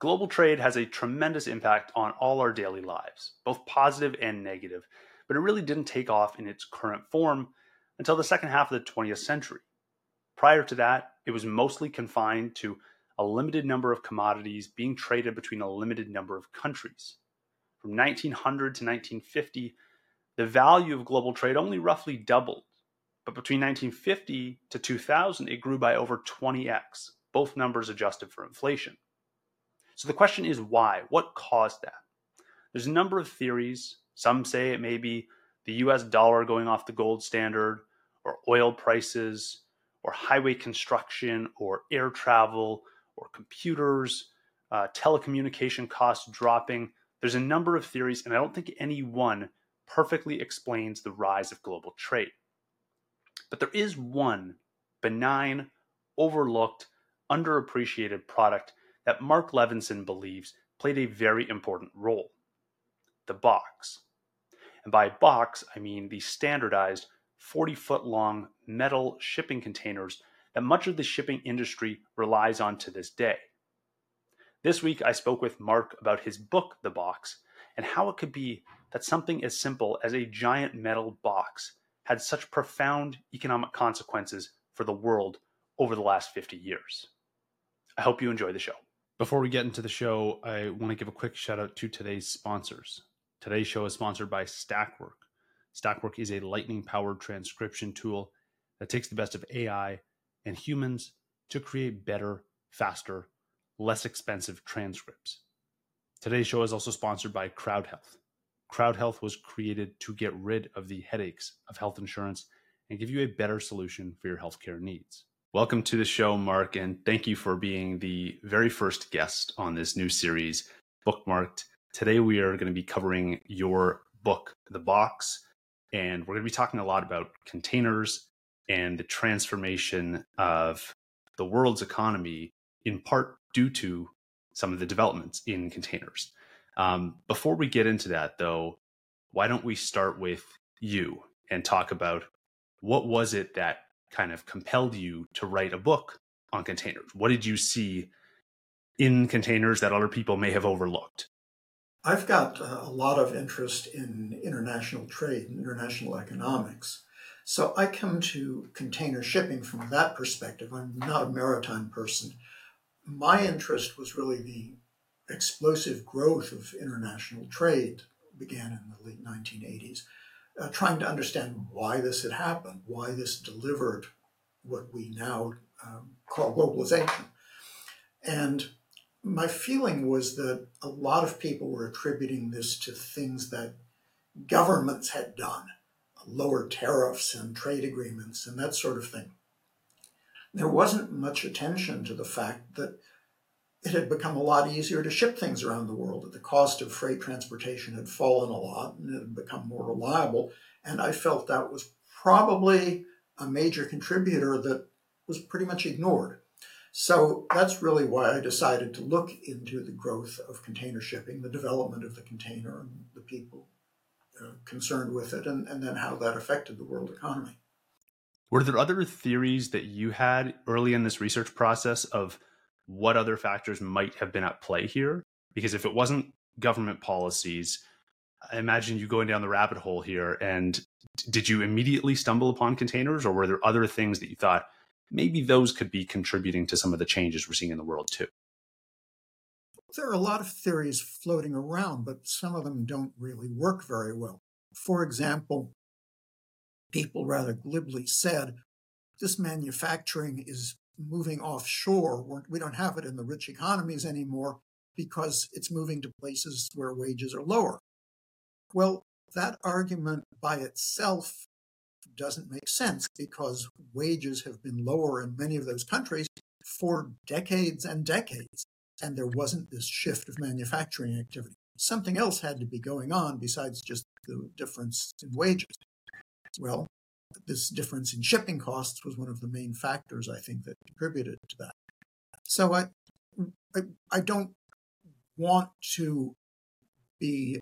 Global trade has a tremendous impact on all our daily lives, both positive and negative, but it really didn't take off in its current form until the second half of the 20th century. Prior to that, it was mostly confined to a limited number of commodities being traded between a limited number of countries. From 1900 to 1950, the value of global trade only roughly doubled, but between 1950 to 2000, it grew by over 20x, both numbers adjusted for inflation. So the question is why? What caused that? There's a number of theories. Some say it may be the US dollar going off the gold standard, or oil prices, or highway construction, or air travel, or computers, telecommunication costs dropping. There's a number of theories, and I don't think any one perfectly explains the rise of global trade. But there is one benign, overlooked, underappreciated product that Mark Levinson believes played a very important role: the box. And by box, I mean the standardized 40-foot-long metal shipping containers that much of the shipping industry relies on to this day. This week, I spoke with Mark about his book, The Box, and how it could be that something as simple as a giant metal box had such profound economic consequences for the world over the last 50 years. I hope you enjoy the show. Before we get into the show, I want to give a quick shout out to today's sponsors. Today's show is sponsored by Stackwork. Stackwork is a lightning-powered transcription tool that takes the best of AI and humans to create better, faster, less expensive transcripts. Today's show is also sponsored by CrowdHealth. CrowdHealth was created to get rid of the headaches of health insurance and give you a better solution for your healthcare needs. Welcome to the show, Mark, and thank you for being the very first guest on this new series, Bookmarked. Today we are going to be covering your book, The Box, and we're going to be talking a lot about containers and the transformation of the world's economy, in part due to some of the developments in containers. Before we get into that, though, why don't we start with you and talk about what was it that kind of compelled you to write a book on containers? What did you see in containers that other people may have overlooked? I've got a lot of interest in international trade and international economics. So I come to container shipping from that perspective. I'm not a maritime person. My interest was really the explosive growth of international trade began in the late 1980s, trying to understand why this had happened, why this delivered what we now call globalization. And my feeling was that a lot of people were attributing this to things that governments had done, lower tariffs and trade agreements and that sort of thing. There wasn't much attention to the fact that it had become a lot easier to ship things around the world, that the cost of freight transportation had fallen a lot and it had become more reliable. And I felt that was probably a major contributor that was pretty much ignored. So that's really why I decided to look into the growth of container shipping, the development of the container and the people concerned with it, and then how that affected the world economy. Were there other theories that you had early in this research process of what other factors might have been at play here? Because if it wasn't government policies, I imagine you going down the rabbit hole here. And did you immediately stumble upon containers, or were there other things that you thought maybe those could be contributing to some of the changes we're seeing in the world too? There are a lot of theories floating around, but some of them don't really work very well. For example, people rather glibly said, this manufacturing is moving offshore. We don't have it in the rich economies anymore because it's moving to places where wages are lower. Well, that argument by itself doesn't make sense because wages have been lower in many of those countries for decades and decades, and there wasn't this shift of manufacturing activity. Something else had to be going on besides just the difference in wages. Well, this difference in shipping costs was one of the main factors, I think, that contributed to that. So I don't want to be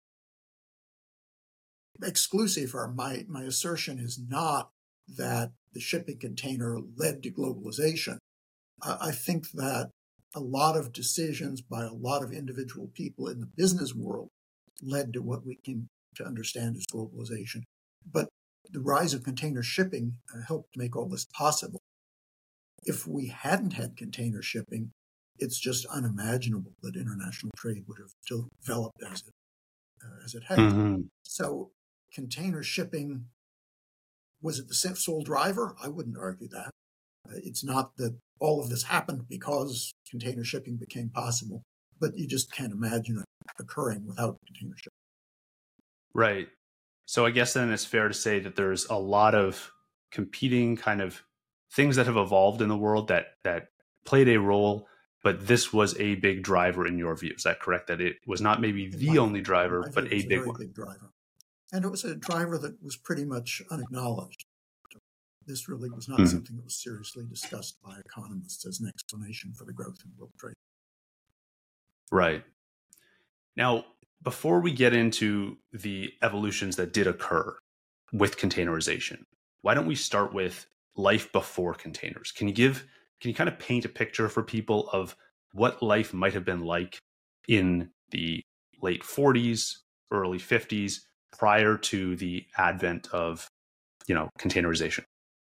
exclusive, or my assertion is not that the shipping container led to globalization. I think that a lot of decisions by a lot of individual people in the business world led to what we came to understand as globalization. But the rise of container shipping helped make all this possible. If we hadn't had container shipping, it's just unimaginable that international trade would have developed as it has. Mm-hmm. So container shipping, was it the sole driver? I wouldn't argue that. It's not that all of this happened because container shipping became possible, but you just can't imagine it occurring without container shipping. Right. So I guess then it's fair to say that there's a lot of competing kind of things that have evolved in the world that played a role, but this was a big driver in your view. Is that correct? That it was not maybe the only driver, but a big one. Big driver. And it was a driver that was pretty much unacknowledged. This really was not something that was seriously discussed by economists as an explanation for the growth in world trade. Right. Now, before we get into the evolutions that did occur with containerization, why don't we start with life before containers? Can you kind of paint a picture for people of what life might have been like in the late 40s, early 50s, prior to the advent of, containerization?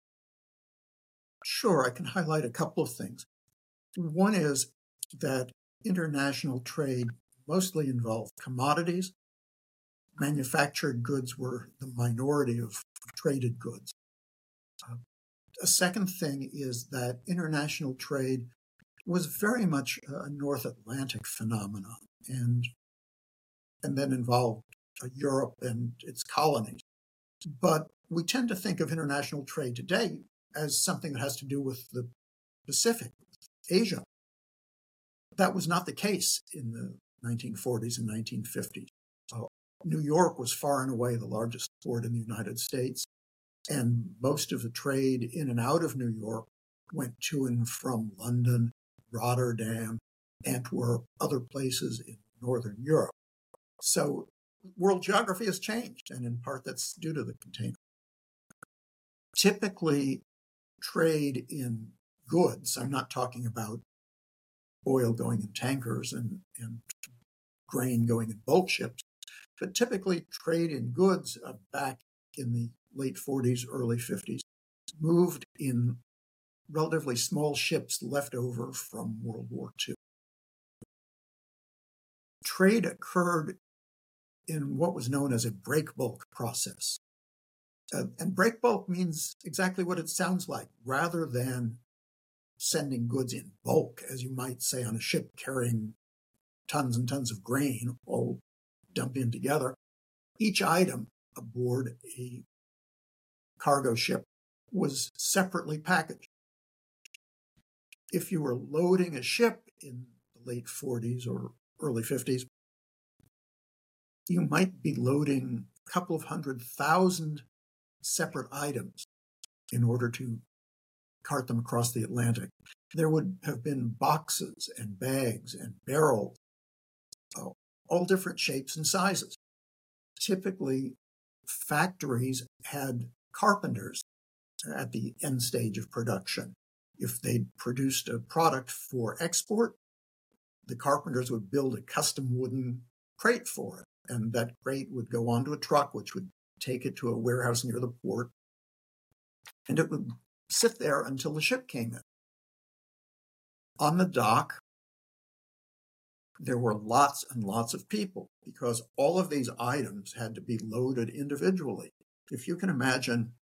Sure, I can highlight a couple of things. One is that international trade mostly involved commodities. Manufactured goods were the minority of traded goods. A second thing is that international trade was very much a North Atlantic phenomenon and then involved Europe and its colonies. But we tend to think of international trade today as something that has to do with the Pacific, Asia. That was not the case in the 1940s and 1950s. New York was far and away the largest port in the United States, and most of the trade in and out of New York went to and from London, Rotterdam, Antwerp, other places in Northern Europe. So world geography has changed, and in part that's due to the container. Typically, trade in goods, I'm not talking about oil going in tankers and grain going in bulk ships, but typically trade in goods back in the late 40s, early 50s, moved in relatively small ships left over from World War II. Trade occurred in what was known as a break bulk process. And break bulk means exactly what it sounds like. Rather than sending goods in bulk, as you might say on a ship carrying tons and tons of grain all dumped in together, each item aboard a cargo ship was separately packaged. If you were loading a ship in the late 40s or early 50s, you might be loading a couple of 100,000 separate items in order to cart them across the Atlantic. There would have been boxes and bags and barrels, all different shapes and sizes. Typically, factories had carpenters at the end stage of production. If they produced a product for export, the carpenters would build a custom wooden crate for it, and that crate would go onto a truck, which would take it to a warehouse near the port, and it would sit there until the ship came in. On the dock, there were lots and lots of people because all of these items had to be loaded individually. If you can imagine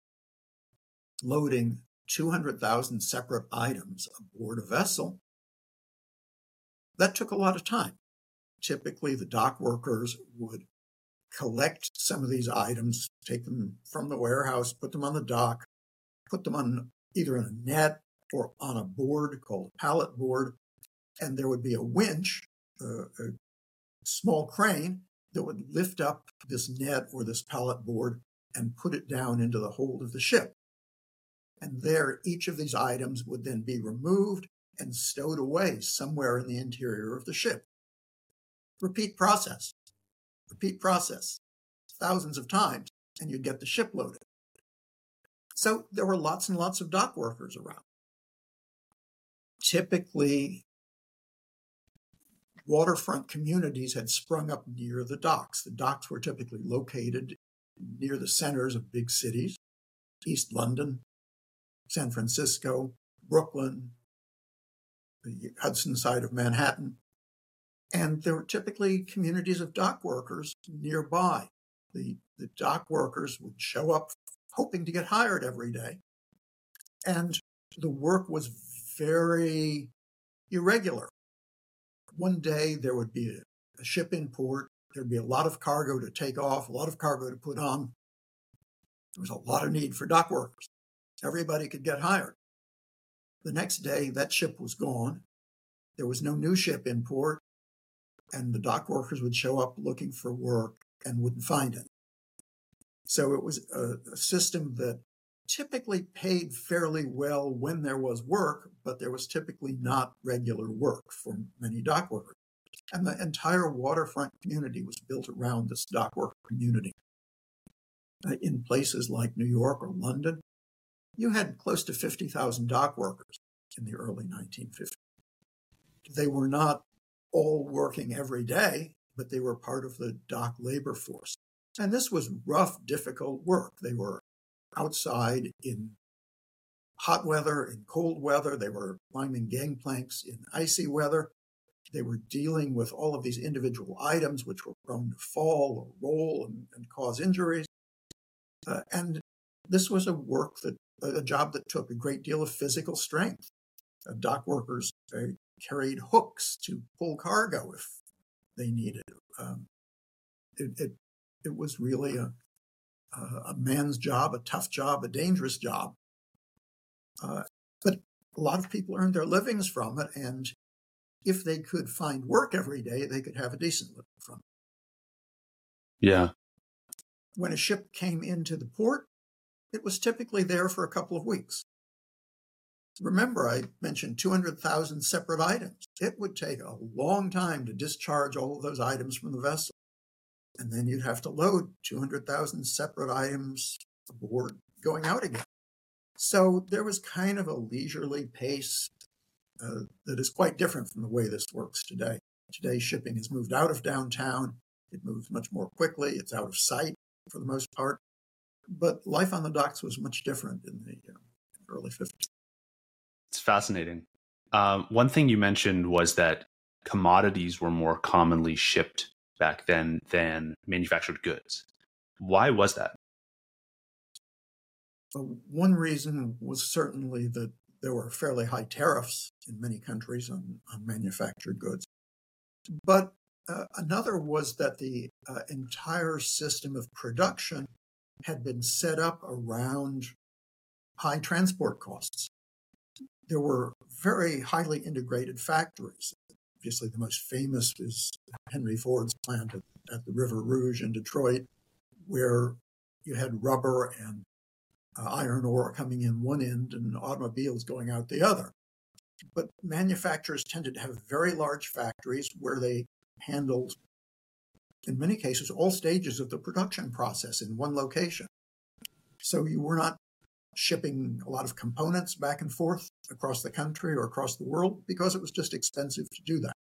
loading 200,000 separate items aboard a vessel, that took a lot of time. Typically, the dock workers would collect some of these items, take them from the warehouse, put them on the dock, put them on either in a net or on a board called a pallet board, and there would be a winch, a small crane that would lift up this net or this pallet board and put it down into the hold of the ship. And there, each of these items would then be removed and stowed away somewhere in the interior of the ship. Repeat process, thousands of times, and you'd get the ship loaded. So there were lots and lots of dock workers around. Typically, waterfront communities had sprung up near the docks. The docks were typically located near the centers of big cities, East London, San Francisco, Brooklyn, the Hudson side of Manhattan. And there were typically communities of dock workers nearby. The dock workers would show up hoping to get hired every day. And the work was very irregular. One day there would be a ship in port. There'd be a lot of cargo to take off, a lot of cargo to put on. There was a lot of need for dock workers. Everybody could get hired. The next day, that ship was gone. There was no new ship in port, and the dock workers would show up looking for work and wouldn't find it. So it was a system that typically paid fairly well when there was work, but there was typically not regular work for many dock workers. And the entire waterfront community was built around this dock worker community. In places like New York or London, you had close to 50,000 dock workers in the early 1950s. They were not all working every day, but they were part of the dock labor force. And this was rough, difficult work. They were outside in hot weather, in cold weather. They were climbing gangplanks in icy weather. They were dealing with all of these individual items which were prone to fall or roll and cause injuries. And this was a job that took a great deal of physical strength. Dock workers carried hooks to pull cargo if they needed it. It was really a man's job, a tough job, a dangerous job. But a lot of people earned their livings from it, and if they could find work every day, they could have a decent living from it. Yeah. When a ship came into the port, it was typically there for a couple of weeks. Remember, I mentioned 200,000 separate items. It would take a long time to discharge all of those items from the vessel. And then you'd have to load 200,000 separate items aboard going out again. So there was kind of a leisurely pace that is quite different from the way this works today. Today, shipping has moved out of downtown. It moves much more quickly. It's out of sight for the most part. But life on the docks was much different in the early 50s. It's fascinating. One thing you mentioned was that commodities were more commonly shipped back then than manufactured goods. Why was that? One reason was certainly that there were fairly high tariffs in many countries on manufactured goods. But another was that the entire system of production had been set up around high transport costs. There were very highly integrated factories. Obviously, the most famous is Henry Ford's plant at the River Rouge in Detroit, where you had rubber and iron ore coming in one end and automobiles going out the other. But manufacturers tended to have very large factories where they handled, in many cases, all stages of the production process in one location. So you were not shipping a lot of components back and forth across the country or across the world because it was just expensive to do that.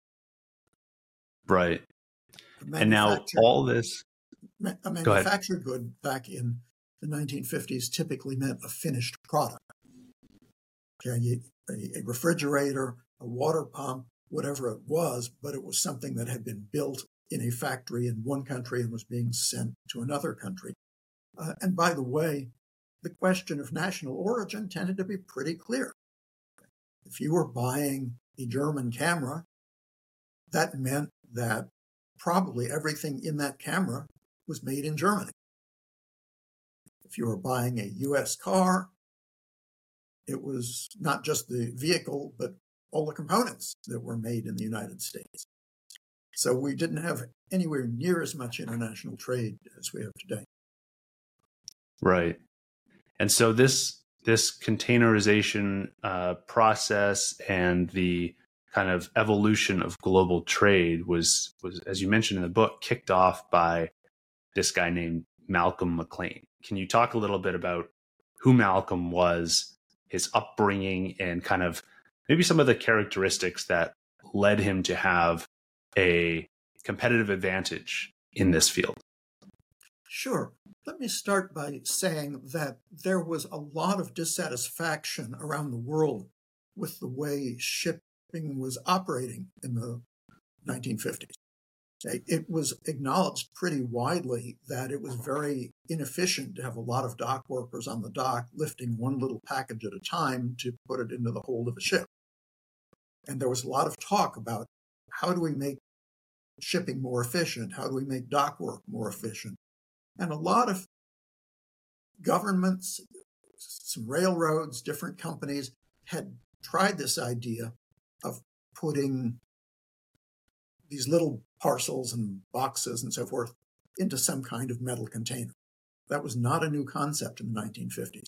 Right. And now all this... A manufactured good back in the 1950s typically meant a finished product. Okay, a refrigerator, a water pump, whatever it was, but it was something that had been built in a factory in one country and was being sent to another country. And by the way, the question of national origin tended to be pretty clear. If you were buying a German camera, that meant that probably everything in that camera was made in Germany. If you were buying a U.S. car, it was not just the vehicle, but all the components that were made in the United States. So we didn't have anywhere near as much international trade as we have today. Right. And so this containerization process and the kind of evolution of global trade was, as you mentioned in the book, kicked off by this guy named Malcolm McLean. Can you talk a little bit about who Malcolm was, his upbringing, and kind of maybe some of the characteristics that led him to have a competitive advantage in this field? Sure. Let me start by saying that there was a lot of dissatisfaction around the world with the way shipping was operating in the 1950s. It was acknowledged pretty widely that it was very inefficient to have a lot of dock workers on the dock lifting one little package at a time to put it into the hold of a ship. And there was a lot of talk about how do we make shipping more efficient? How do we make dock work more efficient? And a lot of governments, some railroads, different companies had tried this idea of putting these little parcels and boxes and so forth into some kind of metal container. That was not a new concept in the 1950s.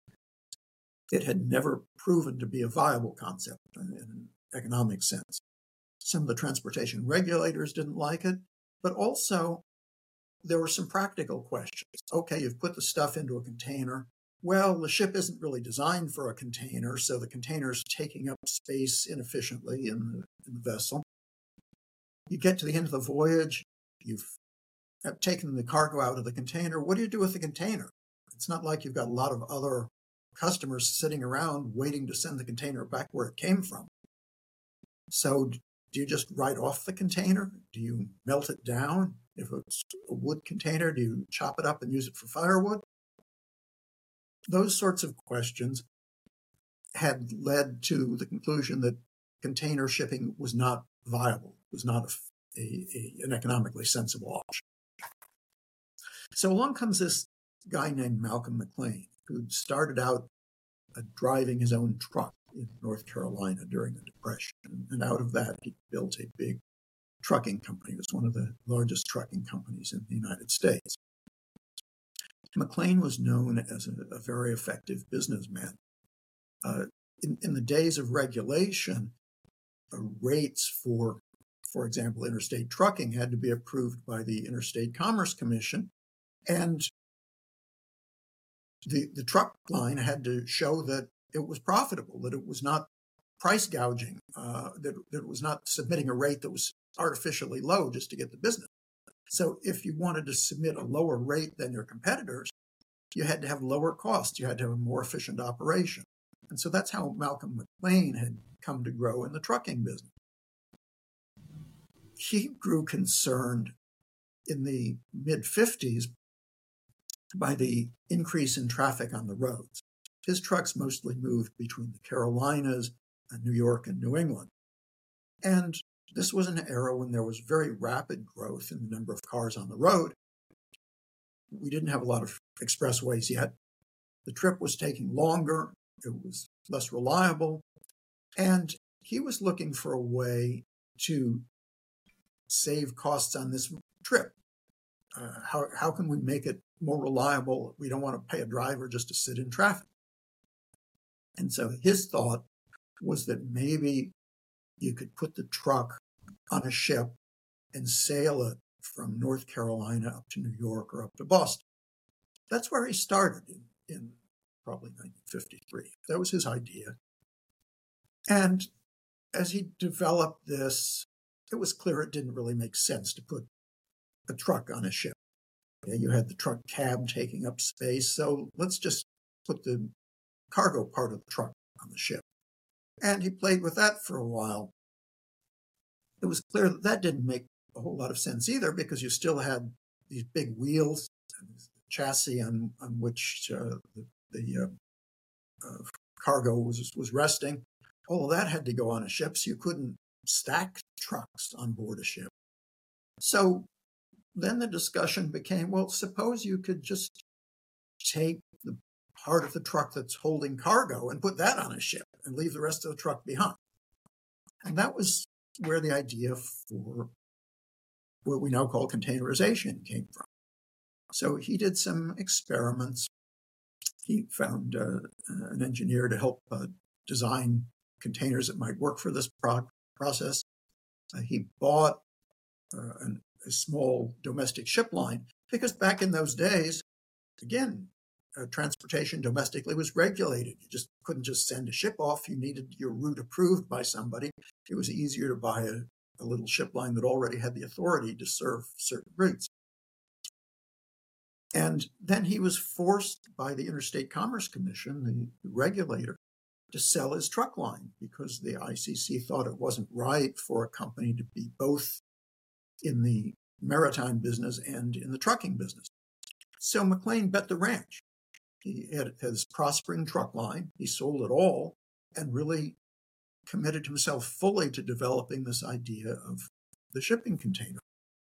It had never proven to be a viable concept in an economic sense. Some of the transportation regulators didn't like it, but also there were some practical questions. Okay, you've put the stuff into a container. Well, the ship isn't really designed for a container, so the container's taking up space inefficiently in the vessel. You get to the end of the voyage, you've taken the cargo out of the container. What do you do with the container? It's not like you've got a lot of other customers sitting around waiting to send the container back where it came from. So do you just write off the container? Do you melt it down? If it's a wood container, do you chop it up and use it for firewood? Those sorts of questions had led to the conclusion that container shipping was not viable, was not an economically sensible option. So along comes this guy named Malcolm McLean, who started out driving his own truck in North Carolina during the Depression. And out of that, he built a big trucking company. It was one of the largest trucking companies in the United States. McLean was known as a very effective businessman. In the days of regulation, rates for example, interstate trucking had to be approved by the Interstate Commerce Commission, and the truck line had to show that it was profitable, that it was not price gouging, that it was not submitting a rate that was artificially low just to get the business. So if you wanted to submit a lower rate than your competitors, you had to have lower costs. You had to have a more efficient operation. And so that's how Malcolm McLean had come to grow in the trucking business. He grew concerned in the mid-50s by the increase in traffic on the roads. His trucks mostly moved between the Carolinas, New York, and New England. And this was an era when there was very rapid growth in the number of cars on the road. We didn't have a lot of expressways yet. The trip was taking longer. It was less reliable. And he was looking for a way to save costs on this trip. How can we make it more reliable? We don't want to pay a driver just to sit in traffic. And so his thought was that maybe you could put the truck on a ship and sail it from North Carolina up to New York or up to Boston. That's where he started in probably 1953. That was his idea. And as he developed this, it was clear it didn't really make sense to put a truck on a ship. You had the truck cab taking up space, so let's just put the cargo part of the truck on the ship. And he played with that for a while. It was clear that that didn't make a whole lot of sense either, because you still had these big wheels and chassis on which the cargo was resting. All of that had to go on a ship, so you couldn't stack trucks on board a ship. So then the discussion became, well, suppose you could just take the part of the truck that's holding cargo and put that on a ship and leave the rest of the truck behind. And that was where the idea for what we now call containerization came from. So he did some experiments. He found an engineer to help design containers that might work for this process. He bought a small domestic ship line, because back in those days, again, transportation domestically was regulated. You just couldn't just send a ship off. You needed your route approved by somebody. It was easier to buy a little ship line that already had the authority to serve certain routes. And then he was forced by the Interstate Commerce Commission, the regulator, to sell his truck line because the ICC thought it wasn't right for a company to be both in the maritime business and in the trucking business. So McLane bet the ranch. He had his prospering truck line. He sold it all and really committed himself fully to developing this idea of the shipping container.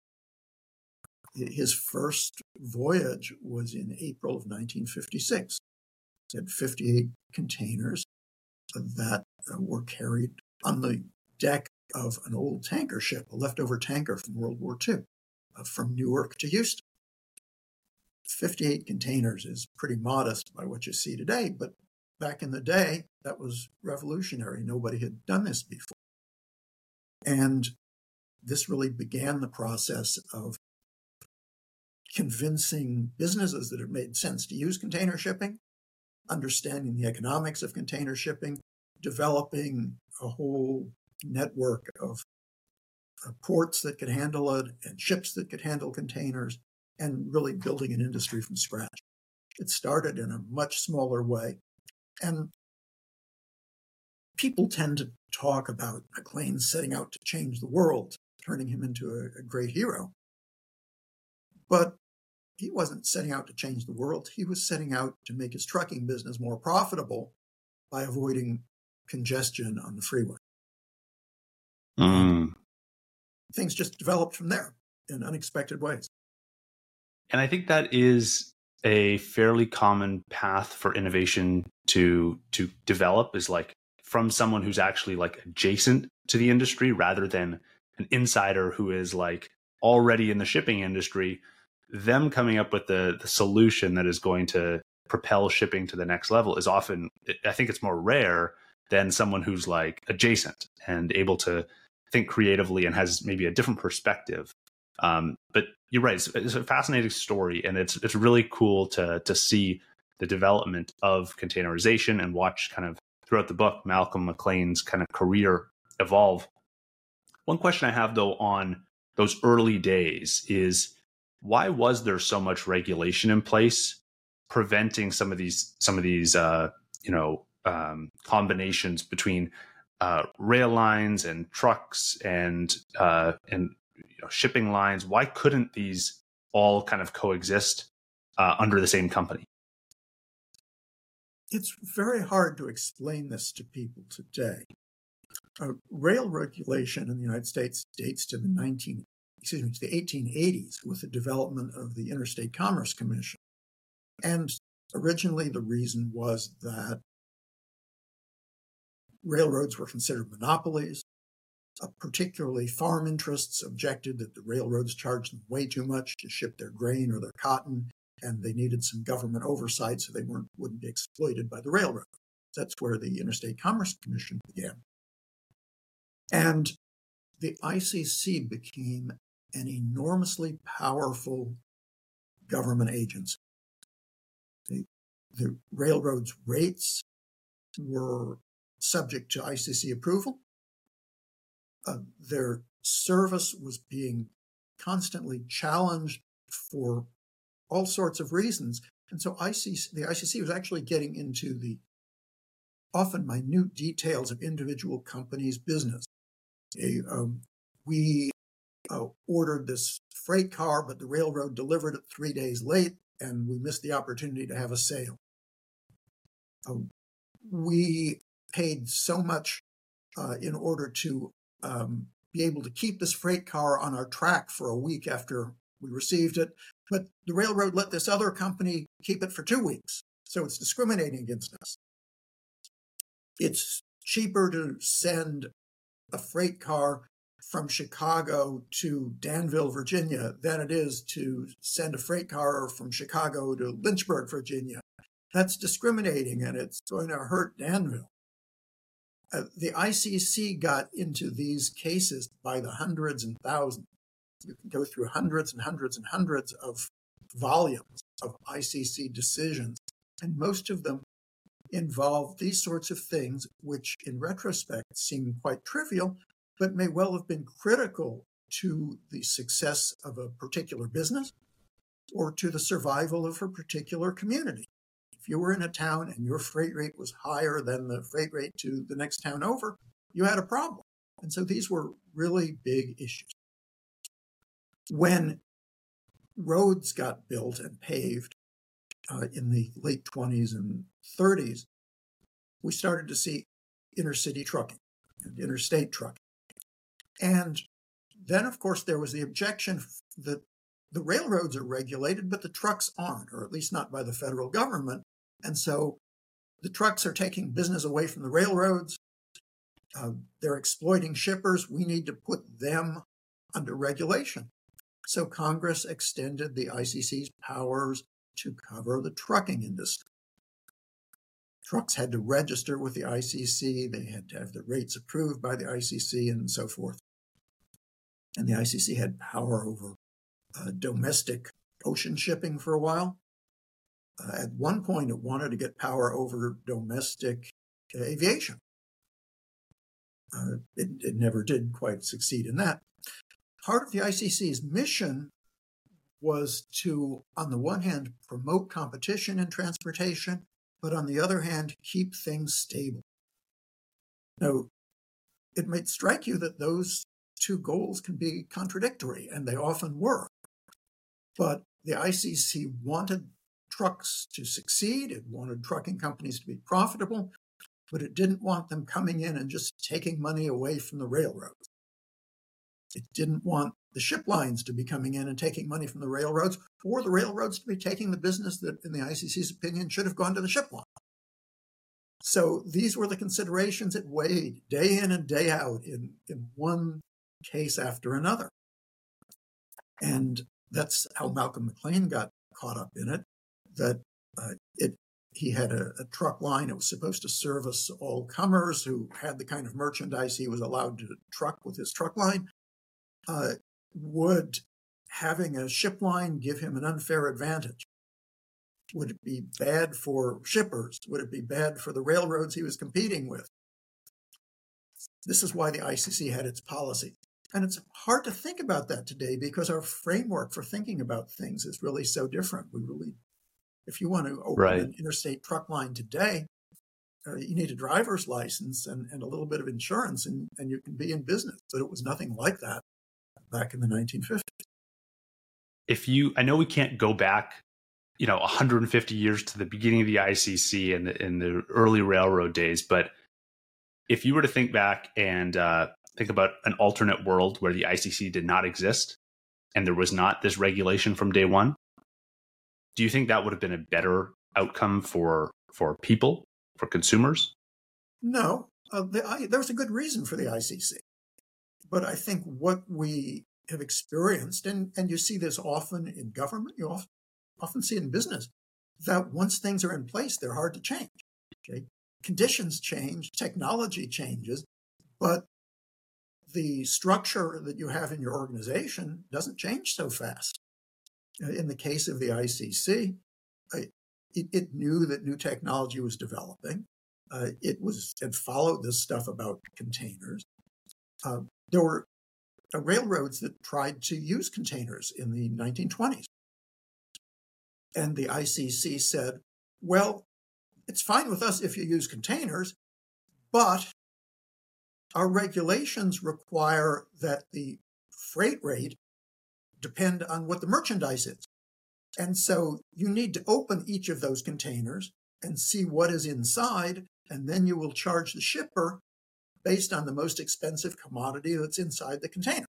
His first voyage was in April of 1956. He had 58 containers that were carried on the deck of an old tanker ship, a leftover tanker from World War II, from Newark to Houston. 58 containers is pretty modest by what you see today, but back in the day, that was revolutionary. Nobody had done this before. And this really began the process of convincing businesses that it made sense to use container shipping, understanding the economics of container shipping, developing a whole network of ports that could handle it and ships that could handle containers, and really building an industry from scratch. It started in a much smaller way. And people tend to talk about McLane setting out to change the world, turning him into a great hero. But he wasn't setting out to change the world. He was setting out to make his trucking business more profitable by avoiding congestion on the freeway. Things just developed from there in unexpected ways. And I think that is a fairly common path for innovation to develop, is like from someone who's actually like adjacent to the industry rather than an insider who is like already in the shipping industry. Them coming up with the solution that is going to propel shipping to the next level is often, I think it's more rare than someone who's like adjacent and able to think creatively and has maybe a different perspective. But you're right. It's a fascinating story, and it's really cool to see the development of containerization and watch kind of throughout the book, Malcolm McLane's kind of career evolve. One question I have though on those early days is, why was there so much regulation in place preventing some of these combinations between rail lines and trucks and shipping lines? Why couldn't these all kind of coexist under the same company? It's very hard to explain this to people today. Rail regulation in the United States dates to the 1880s with the development of the Interstate Commerce Commission. And originally the reason was that railroads were considered monopolies. Particularly farm interests objected that the railroads charged them way too much to ship their grain or their cotton, and they needed some government oversight so they wouldn't be exploited by the railroad. That's where the Interstate Commerce Commission began. And the ICC became an enormously powerful government agency. The railroads' rates were subject to ICC approval. Their service was being constantly challenged for all sorts of reasons. And so the ICC was actually getting into the often minute details of individual companies' business. We ordered this freight car, but the railroad delivered it 3 days late, and we missed the opportunity to have a sale. We paid so much in order to be able to keep this freight car on our track for a week after we received it, but the railroad let this other company keep it for 2 weeks, so it's discriminating against us. It's cheaper to send a freight car from Chicago to Danville, Virginia, than it is to send a freight car from Chicago to Lynchburg, Virginia. That's discriminating, and it's going to hurt Danville. The ICC got into these cases by the hundreds and thousands. You can go through hundreds and hundreds and hundreds of volumes of ICC decisions, and most of them involve these sorts of things, which in retrospect seem quite trivial, but may well have been critical to the success of a particular business or to the survival of a particular community. If you were in a town and your freight rate was higher than the freight rate to the next town over, you had a problem. And so these were really big issues. When roads got built and paved in the late 20s and 30s, we started to see intercity trucking and interstate trucking. And then, of course, there was the objection that the railroads are regulated, but the trucks aren't, or at least not by the federal government. And so the trucks are taking business away from the railroads. They're exploiting shippers. We need to put them under regulation. So Congress extended the ICC's powers to cover the trucking industry. Trucks had to register with the ICC. They had to have the rates approved by the ICC and so forth. And the ICC had power over domestic ocean shipping for a while. At one point, it wanted to get power over domestic aviation. It never did quite succeed in that. Part of the ICC's mission was to, on the one hand, promote competition in transportation, but on the other hand, keep things stable. Now, it might strike you that those two goals can be contradictory, and they often were. But the ICC wanted trucks to succeed. It wanted trucking companies to be profitable, but it didn't want them coming in and just taking money away from the railroads. It didn't want the ship lines to be coming in and taking money from the railroads, or the railroads to be taking the business that, in the ICC's opinion, should have gone to the ship line. So these were the considerations it weighed day in and day out in one case after another. And that's how Malcolm McLean got caught up in it, that he had a truck line. It was supposed to service all comers who had the kind of merchandise he was allowed to truck with his truck line. Would having a ship line give him an unfair advantage? Would it be bad for shippers? Would it be bad for the railroads he was competing with? This is why the ICC had its policy. And it's hard to think about that today because our framework for thinking about things is really so different. If you want to open an interstate truck line today, you need a driver's license and a little bit of insurance, and you can be in business. But it was nothing like that back in the 1950s. I know we can't go back, 150 years to the beginning of the ICC and in the early railroad days, but if you were to think back and think about an alternate world where the ICC did not exist and there was not this regulation from day one, do you think that would have been a better outcome for people, for consumers? No, there was a good reason for the ICC. But I think what we have experienced, and you see this often in government, you often see it in business, that once things are in place, they're hard to change. Okay? Conditions change, technology changes, but the structure that you have in your organization doesn't change so fast. In the case of the ICC, it knew that new technology was developing. It followed this stuff about containers. There were railroads that tried to use containers in the 1920s. And the ICC said, well, it's fine with us if you use containers, but our regulations require that the freight rate depend on what the merchandise is. And so you need to open each of those containers and see what is inside, and then you will charge the shipper based on the most expensive commodity that's inside the container.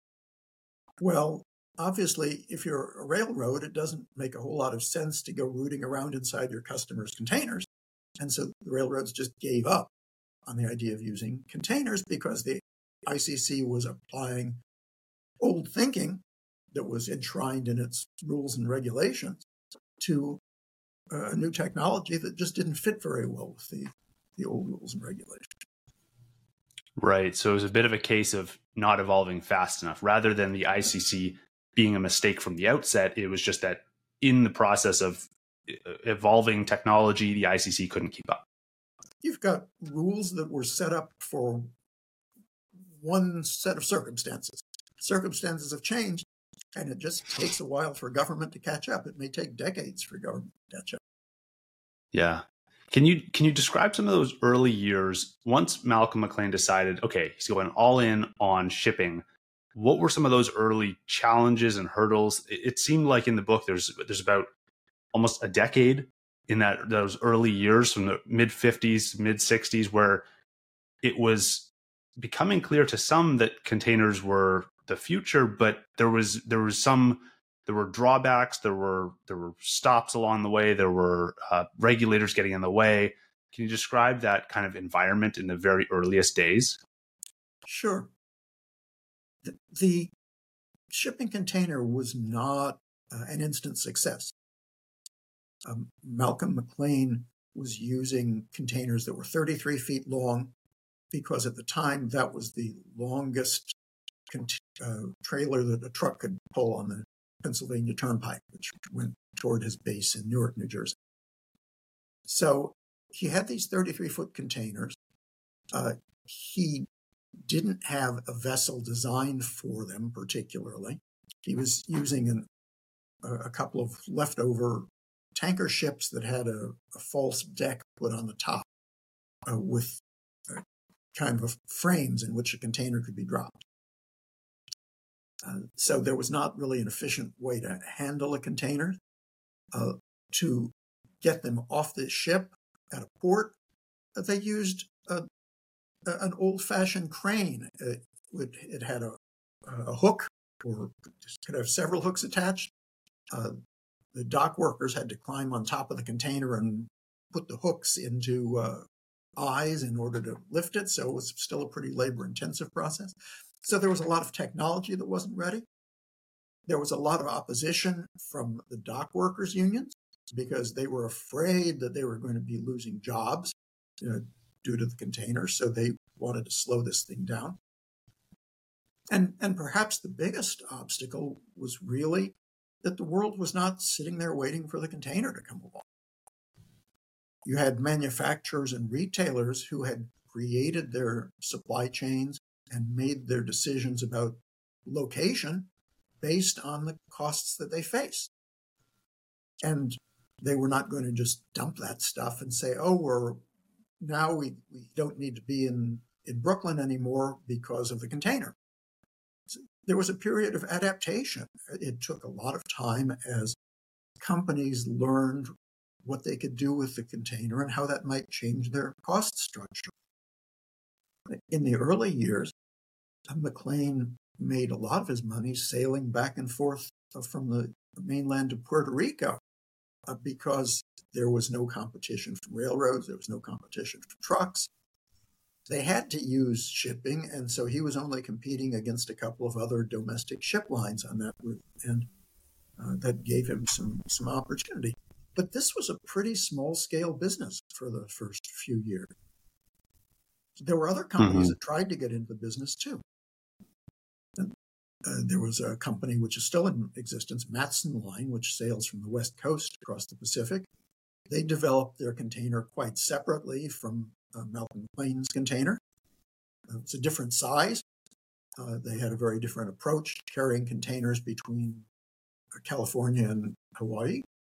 Well, obviously, if you're a railroad, it doesn't make a whole lot of sense to go rooting around inside your customers' containers. And so the railroads just gave up on the idea of using containers because the ICC was applying old thinking that was enshrined in its rules and regulations to a new technology that just didn't fit very well with the old rules and regulations. Right. So it was a bit of a case of not evolving fast enough. Rather than the ICC being a mistake from the outset, it was just that in the process of evolving technology, the ICC couldn't keep up. You've got rules that were set up for one set of circumstances. Circumstances have changed, and it just takes a while for government to catch up. It may take decades for government to catch up. Yeah. Can you describe some of those early years once Malcolm McLean decided, okay, he's going all in on shipping? What were some of those early challenges and hurdles? It seemed like in the book there's about almost a decade in those early years from the mid 50s, mid 60s, where it was becoming clear to some that containers were the future, but there were drawbacks, there were stops along the way, there were regulators getting in the way. Can you describe that kind of environment in the very earliest days? Sure. The shipping container was not an instant success. Malcolm McLean was using containers that were 33 feet long because at the time that was the longest trailer that a truck could pull on the Pennsylvania Turnpike, which went toward his base in Newark, New Jersey. So he had these 33-foot containers. He didn't have a vessel designed for them particularly. He was using a couple of leftover tanker ships that had a false deck put on the top with kind of frames in which a container could be dropped. So there was not really an efficient way to handle a container. To get them off the ship at a port, they used an old-fashioned crane. It had a hook, or could have several hooks attached. The dock workers had to climb on top of the container and put the hooks into eyes in order to lift it. So it was still a pretty labor-intensive process. So there was a lot of technology that wasn't ready. There was a lot of opposition from the dock workers' unions because they were afraid that they were going to be losing jobs due to the container. So they wanted to slow this thing down. And perhaps the biggest obstacle was really that the world was not sitting there waiting for the container to come along. You had manufacturers and retailers who had created their supply chains and made their decisions about location based on the costs that they faced. And they were not going to just dump that stuff and say, oh, we don't need to be in Brooklyn anymore because of the container. There was a period of adaptation. It took a lot of time as companies learned what they could do with the container and how that might change their cost structure. In the early years, McLean made a lot of his money sailing back and forth from the mainland to Puerto Rico because there was no competition from railroads, there was no competition from trucks. They had to use shipping, and so he was only competing against a couple of other domestic ship lines on that route, and that gave him some opportunity. But this was a pretty small-scale business for the first few years. There were other companies that tried to get into the business too. And, there was a company which is still in existence, Matson Line, which sails from the West Coast across the Pacific. They developed their container quite separately from Malcolm McLean's container. It's a different size. They had a very different approach to carrying containers between California and Hawaii.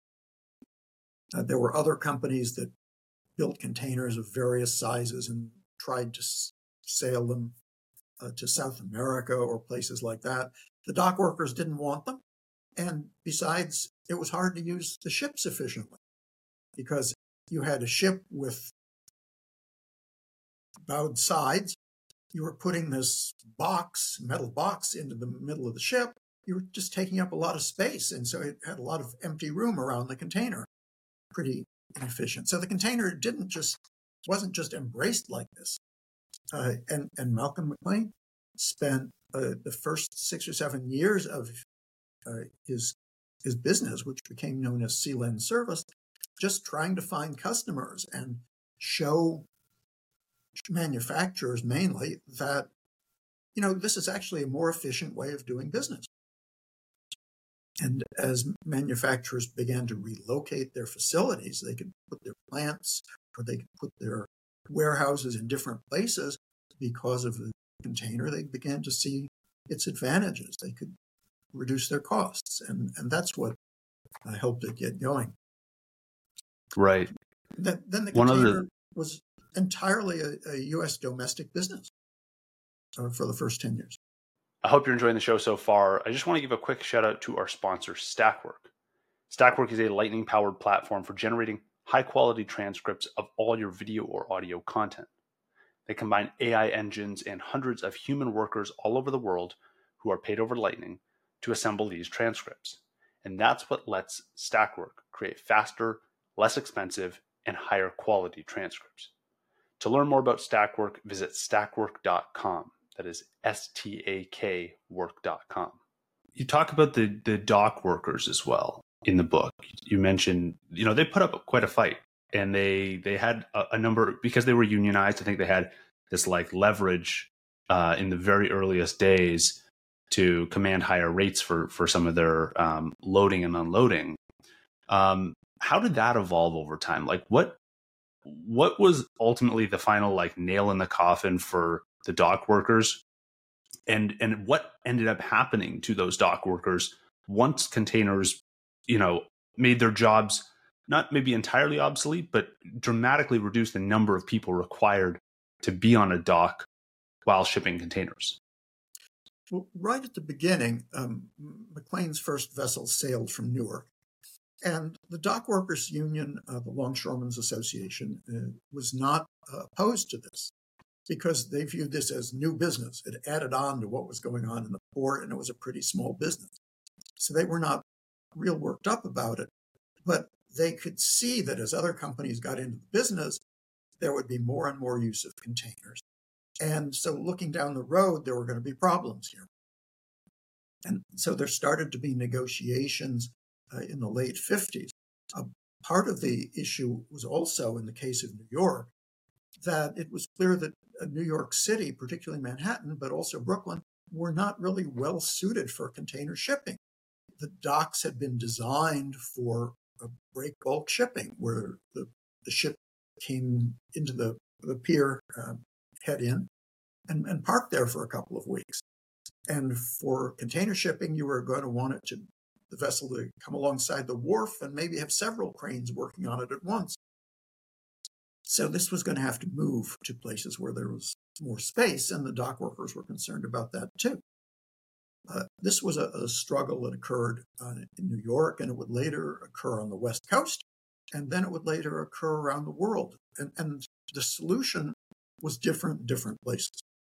There were other companies that built containers of various sizes and tried to sail them to South America or places like that. The dock workers didn't want them. And besides, it was hard to use the ships efficiently because you had a ship with bowed sides. You were putting this metal box into the middle of the ship. You were just taking up a lot of space. And so it had a lot of empty room around the container. Pretty inefficient. So the container wasn't just embraced like this. And Malcolm McLean spent the first 6 or 7 years of his business, which became known as Sealand Service, just trying to find customers and show manufacturers mainly that, this is actually a more efficient way of doing business. And as manufacturers began to relocate their facilities, they could put their plants or they could put their warehouses in different places because of the container, they began to see its advantages. They could reduce their costs, and that's what helped it get going. Right. Then the One container was entirely a U.S. domestic business for the first 10 years. I hope you're enjoying the show so far. I just want to give a quick shout out to our sponsor, Stackwork. Stackwork is a lightning-powered platform for generating high-quality transcripts of all your video or audio content. They combine AI engines and hundreds of human workers all over the world who are paid over Lightning to assemble these transcripts. And that's what lets Stackwork create faster, less expensive, and higher quality transcripts. To learn more about Stackwork, visit stackwork.com. That is STAK work.com. You talk about the dock workers as well in the book. You mentioned, they put up quite a fight, and they had a number, because they were unionized. I think they had this leverage in the very earliest days to command higher rates for some of their loading and unloading. How did that evolve over time? What was ultimately the final nail in the coffin for the dock workers, and what ended up happening to those dock workers once containers, made their jobs not maybe entirely obsolete, but dramatically reduced the number of people required to be on a dock while shipping containers? Well, right at the beginning, McLean's first vessel sailed from Newark, and the Dock Workers Union, the Longshoremen's Association, was not opposed to this, because they viewed this as new business. It added on to what was going on in the port, and it was a pretty small business. So they were not real worked up about it, but they could see that as other companies got into the business, there would be more and more use of containers. And so looking down the road, there were going to be problems here. And so there started to be negotiations in the late 50s. Part of the issue was also, in the case of New York, that it was clear that New York City, particularly Manhattan, but also Brooklyn, were not really well suited for container shipping. The docks had been designed for break bulk shipping, where the ship came into the pier, head in, and parked there for a couple of weeks. And for container shipping, you were going to want the vessel to come alongside the wharf and maybe have several cranes working on it at once. So this was going to have to move to places where there was more space, and the dock workers were concerned about that too. This was a struggle that occurred in New York, and it would later occur on the West Coast, and then it would later occur around the world. And the solution was different in different places.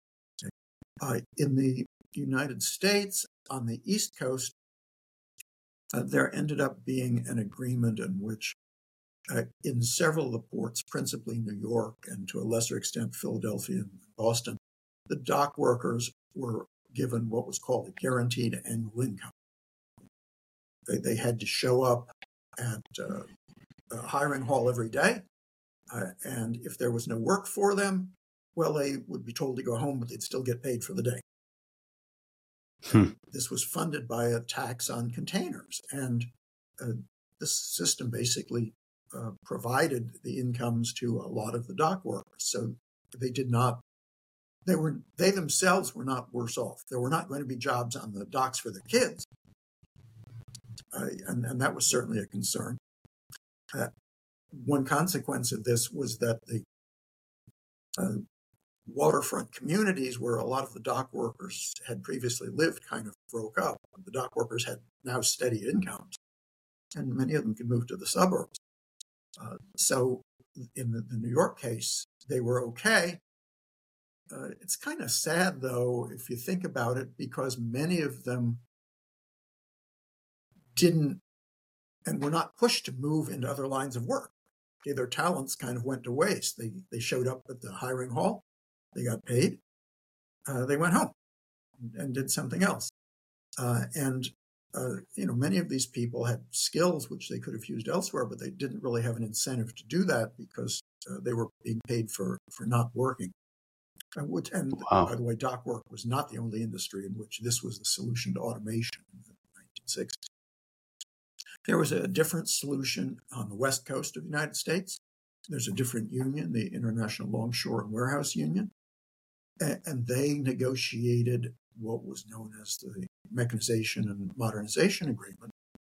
In the United States, on the East Coast, there ended up being an agreement in which in several of the ports, principally New York and to a lesser extent Philadelphia and Boston, the dock workers were given what was called a guaranteed annual income. They had to show up at a hiring hall every day, and if there was no work for them, well, they would be told to go home, but they'd still get paid for the day. This was funded by a tax on containers, and this system basically provided the incomes to a lot of the dock workers. So they themselves were not worse off. There were not going to be jobs on the docks for their kids, and that was certainly a concern. One consequence of this was that the waterfront communities where a lot of the dock workers had previously lived kind of broke up. The dock workers had now steady incomes, and many of them could move to the suburbs. So in the New York case, they were okay. It's kind of sad, though, if you think about it, because many of them didn't and were not pushed to move into other lines of work. Okay, their talents kind of went to waste. They showed up at the hiring hall, they got paid, they went home and did something else. Many of these people had skills which they could have used elsewhere, but they didn't really have an incentive to do that because they were being paid for not working. Wow. By the way, dock work was not the only industry in which this was the solution to automation in the 1960s. There was a different solution on the West Coast of the United States. There's a different union, the International Longshore and Warehouse Union. and they negotiated what was known as the Mechanization and Modernization Agreement.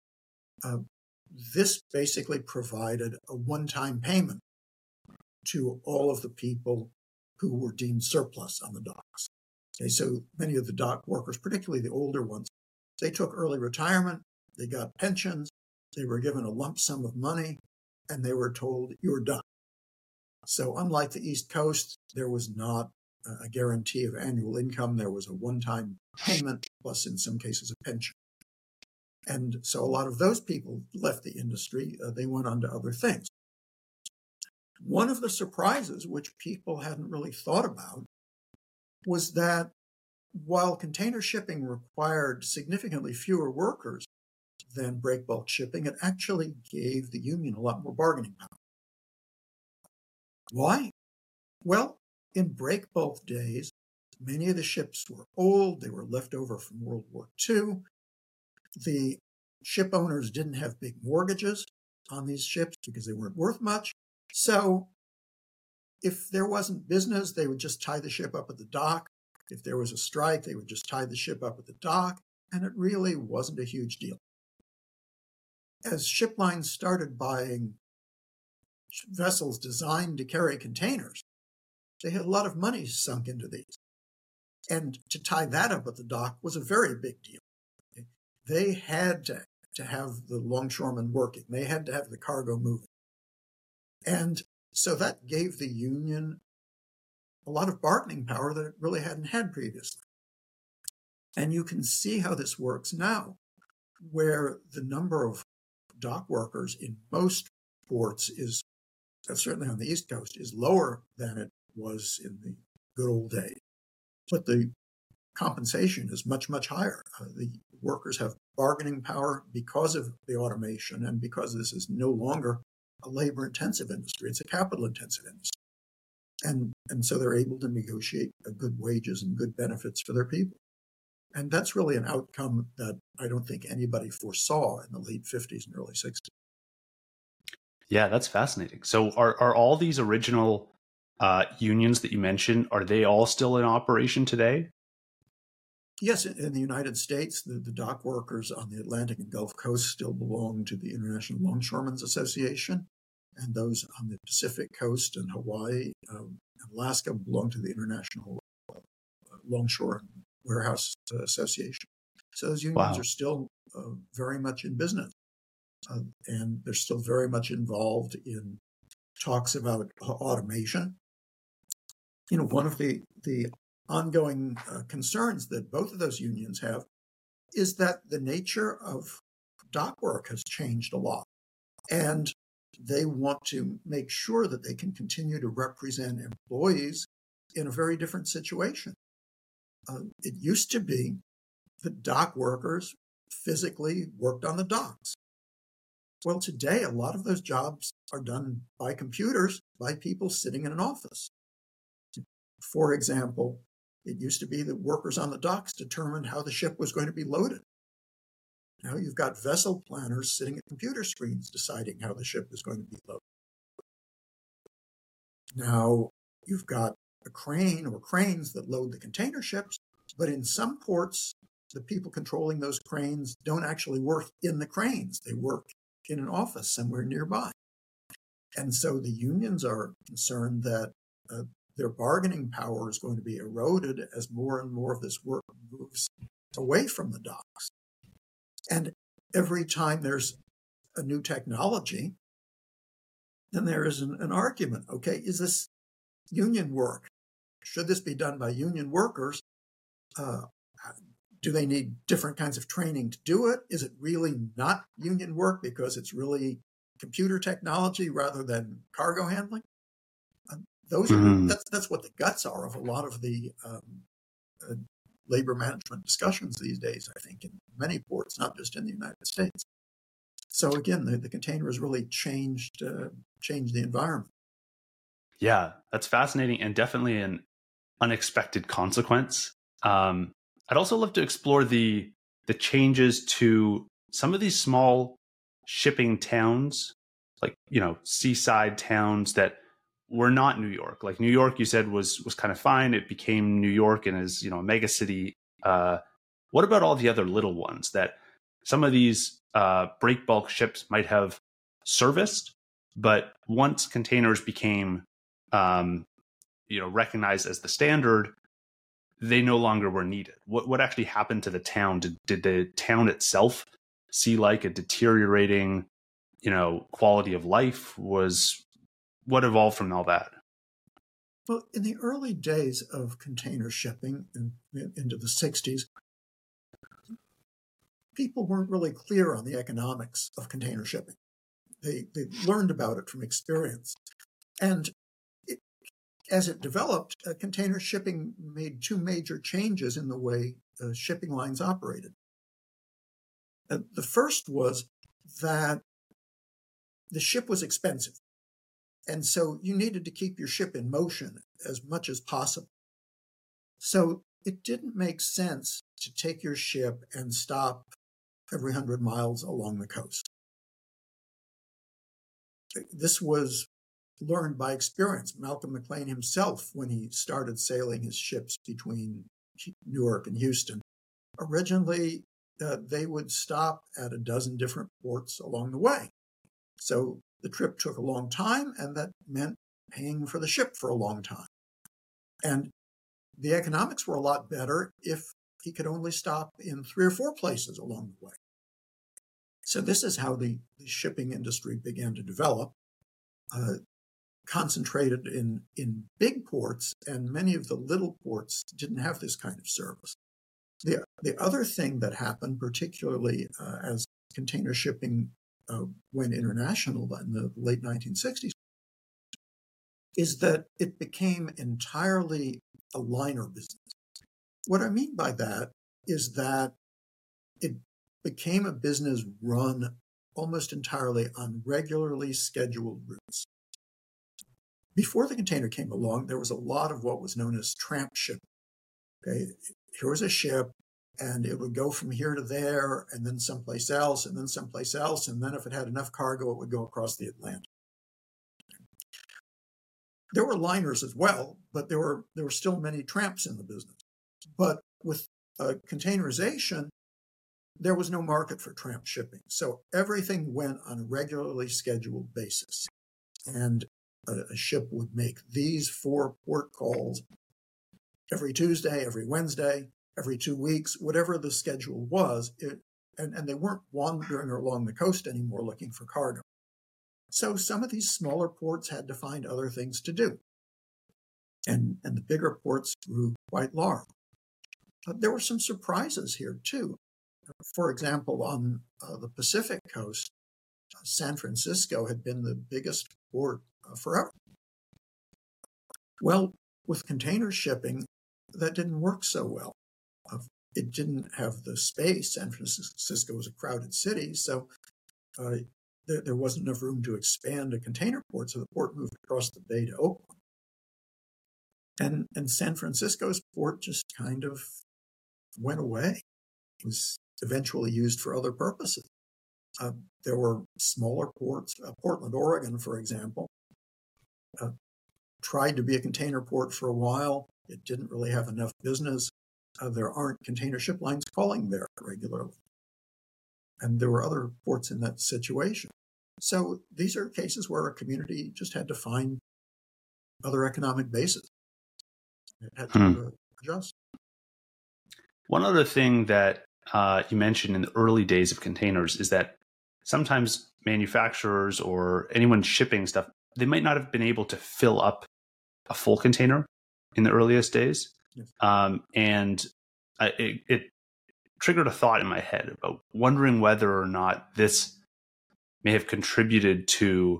This basically provided a one-time payment to all of the people who were deemed surplus on the docks. Okay, so many of the dock workers, particularly the older ones, they took early retirement, they got pensions, they were given a lump sum of money, and they were told, you're done. So unlike the East Coast, there was not a guarantee of annual income. There was a one-time payment, plus in some cases a pension. And so a lot of those people left the industry. They went on to other things. One of the surprises, which people hadn't really thought about, was that while container shipping required significantly fewer workers than break bulk shipping, it actually gave the union a lot more bargaining power. Why? Well, in break bulk days, many of the ships were old. They were left over from World War II. The ship owners didn't have big mortgages on these ships because they weren't worth much. So if there wasn't business, they would just tie the ship up at the dock. If there was a strike, they would just tie the ship up at the dock. And it really wasn't a huge deal. As ship lines started buying vessels designed to carry containers, they had a lot of money sunk into these. And to tie that up at the dock was a very big deal. They had to have the longshoremen working. They had to have the cargo moving. And so that gave the union a lot of bargaining power that it really hadn't had previously. And you can see how this works now, where the number of dock workers in most ports is, certainly on the East Coast, is lower than it was in the good old days. But the compensation is much, much higher. The workers have bargaining power because of the automation and because this is no longer a labor-intensive industry. It's a capital-intensive industry. And so they're able to negotiate good wages and good benefits for their people. And that's really an outcome that I don't think anybody foresaw in the late 50s and early 60s. Yeah, that's fascinating. So are all these original unions that you mentioned, are they all still in operation today? Yes, in the United States, the dock workers on the Atlantic and Gulf Coast still belong to the International Longshoremen's Association, and those on the Pacific Coast and Hawaii and Alaska belong to the International Longshore and Warehouse Association. So those unions are still very much in business, and they're still very much involved in talks about automation. You know, one of the ongoing concerns that both of those unions have is that the nature of dock work has changed a lot. And they want to make sure that they can continue to represent employees in a very different situation. It used to be that dock workers physically worked on the docks. Well, today, a lot of those jobs are done by computers, by people sitting in an office. For example, it used to be that workers on the docks determined how the ship was going to be loaded. Now you've got vessel planners sitting at computer screens deciding how the ship is going to be loaded. Now you've got a crane or cranes that load the container ships, but in some ports, the people controlling those cranes don't actually work in the cranes. They work in an office somewhere nearby. And so the unions are concerned that their bargaining power is going to be eroded as more and more of this work moves away from the docks. And every time there's a new technology, then there is an argument. Okay, is this union work? Should this be done by union workers? Do they need different kinds of training to do it? Is it really not union work because it's really computer technology rather than cargo handling? That's what the guts are of a lot of the labor management discussions these days, I think, in many ports, not just in the United States. So again, the container has really changed the environment. Yeah, that's fascinating and definitely an unexpected consequence. I'd also love to explore the changes to some of these small shipping towns, like, you know, seaside towns that were not New York. Like New York, you said was kind of fine. It became New York and is, a mega city. What about all the other little ones that some of these break bulk ships might have serviced, but once containers became recognized as the standard, they no longer were needed. What actually happened to the town? Did the town itself see like a deteriorating, quality of life? What evolved from all that? Well, in the early days of container shipping into the 60s, people weren't really clear on the economics of container shipping. They learned about it from experience. And as it developed, container shipping made two major changes in the way shipping lines operated. The first was that the ship was expensive. And so you needed to keep your ship in motion as much as possible. So it didn't make sense to take your ship and stop every 100 miles along the coast. This was learned by experience. Malcolm McLean himself, when he started sailing his ships between Newark and Houston, originally they would stop at a dozen different ports along the way. So the trip took a long time, and that meant paying for the ship for a long time. And the economics were a lot better if he could only stop in 3 or 4 places along the way. So this is how the shipping industry began to develop, concentrated in big ports, and many of the little ports didn't have this kind of service. The other thing that happened, particularly as container shipping went international in the late 1960s, is that it became entirely a liner business. What I mean by that is that it became a business run almost entirely on regularly scheduled routes. Before the container came along, there was a lot of what was known as tramp shipping. Okay, here was a ship, and it would go from here to there, and then someplace else, and then someplace else, and then if it had enough cargo, it would go across the Atlantic. There were liners as well, but there were still many tramps in the business. But with containerization, there was no market for tramp shipping. So everything went on a regularly scheduled basis. And a ship would make these 4 port calls every Tuesday, every Wednesday, every 2 weeks, whatever the schedule was. And they weren't wandering along the coast anymore looking for cargo. So some of these smaller ports had to find other things to do. And the bigger ports grew quite large. There were some surprises here, too. For example, on the Pacific coast, San Francisco had been the biggest port forever. Well, with container shipping, that didn't work so well. It didn't have the space. San Francisco was a crowded city, so there wasn't enough room to expand a container port, so the port moved across the bay to Oakland. And San Francisco's port just kind of went away. It was eventually used for other purposes. There were smaller ports. Portland, Oregon, for example, tried to be a container port for a while. It didn't really have enough business. There aren't container ship lines calling there regularly. And there were other ports in that situation. So these are cases where a community just had to find other economic bases. It had to adjust. One other thing that you mentioned in the early days of containers is that sometimes manufacturers or anyone shipping stuff, they might not have been able to fill up a full container in the earliest days. Yes. And it triggered a thought in my head about wondering whether or not this may have contributed to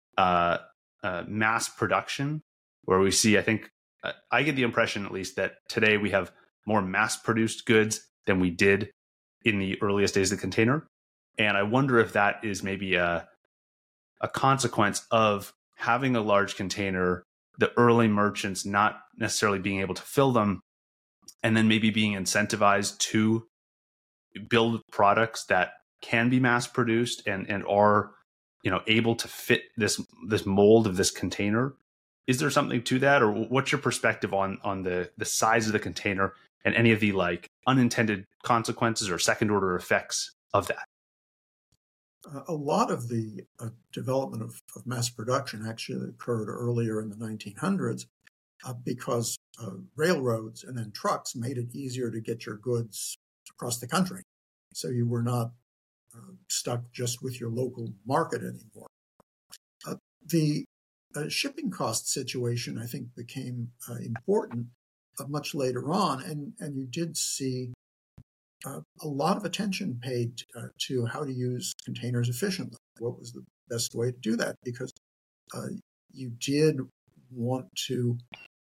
mass production, where we see, I think, I get the impression at least that today we have more mass-produced goods than we did in the earliest days of the container. And I wonder if that is maybe a consequence of having a large container, the early merchants not necessarily being able to fill them, and then maybe being incentivized to build products that can be mass-produced and are able to fit this mold of this container. Is there something to that, or what's your perspective on the size of the container and any of the like unintended consequences or second order effects of that? A lot of the development of mass production actually occurred earlier in the 1900s because railroads and then trucks made it easier to get your goods across the country. So you were not stuck just with your local market anymore. The shipping cost situation, I think, became important much later on, and you did see a lot of attention paid to how to use containers efficiently. What was the best way to do that? Because you did want to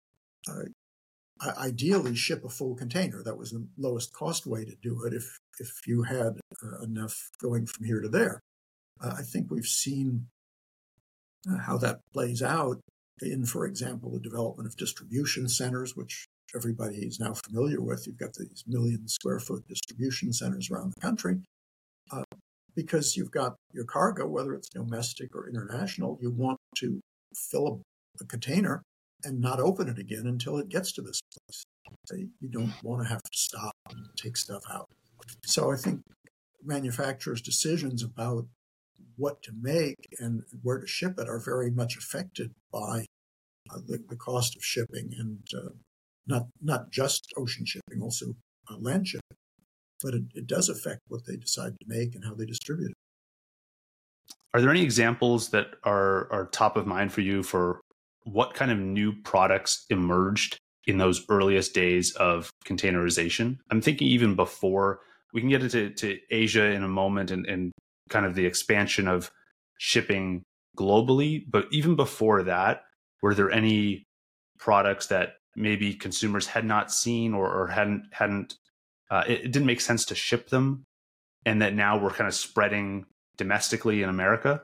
ideally ship a full container. That was the lowest cost way to do it if you had enough going from here to there. I think we've seen how that plays out in, for example, the development of distribution centers, which everybody is now familiar with. You've got these 1 million square foot distribution centers around the country. Because you've got your cargo, whether it's domestic or international, you want to fill a container and not open it again until it gets to this place. So you don't want to have to stop and take stuff out. So I think manufacturers' decisions about what to make and where to ship it are very much affected by the cost of shipping, and not just ocean shipping, also land shipping. But it does affect what they decide to make and how they distribute it. Are there any examples that are top of mind for you for what kind of new products emerged in those earliest days of containerization? I'm thinking even before, we can get into Asia in a moment and kind of the expansion of shipping globally. But even before that, were there any products that maybe consumers had not seen or hadn't it didn't make sense to ship them, and that now we're kind of spreading domestically in America?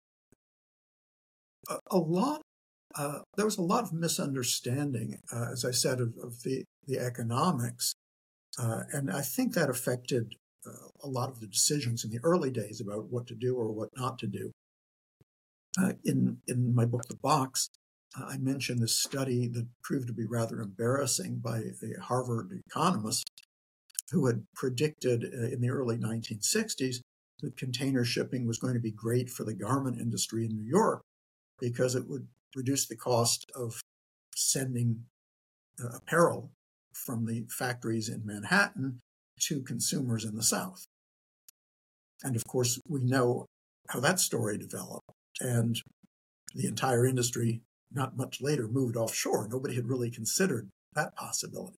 There was a lot of misunderstanding, as I said, of the economics, and I think that affected a lot of the decisions in the early days about what to do or what not to do. In my book, The Box, I mentioned this study that proved to be rather embarrassing by a Harvard economist who had predicted in the early 1960s that container shipping was going to be great for the garment industry in New York because it would reduce the cost of sending apparel from the factories in Manhattan to consumers in the South. And of course, we know how that story developed. And the entire industry, not much later, moved offshore. Nobody had really considered that possibility.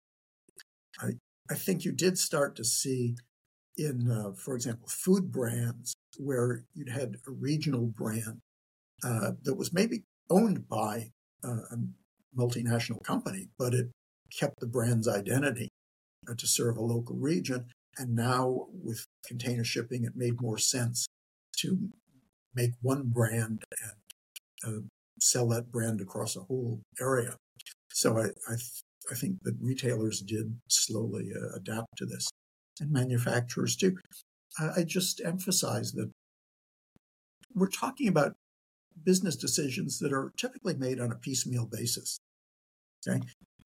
I think you did start to see in, for example, food brands where you'd had a regional brand that was maybe owned by a multinational company, but it kept the brand's identity to serve a local region. And now with container shipping, it made more sense to make one brand and sell that brand across a whole area. So I think that retailers did slowly adapt to this, and manufacturers too. I just emphasize that we're talking about business decisions that are typically made on a piecemeal basis. Okay,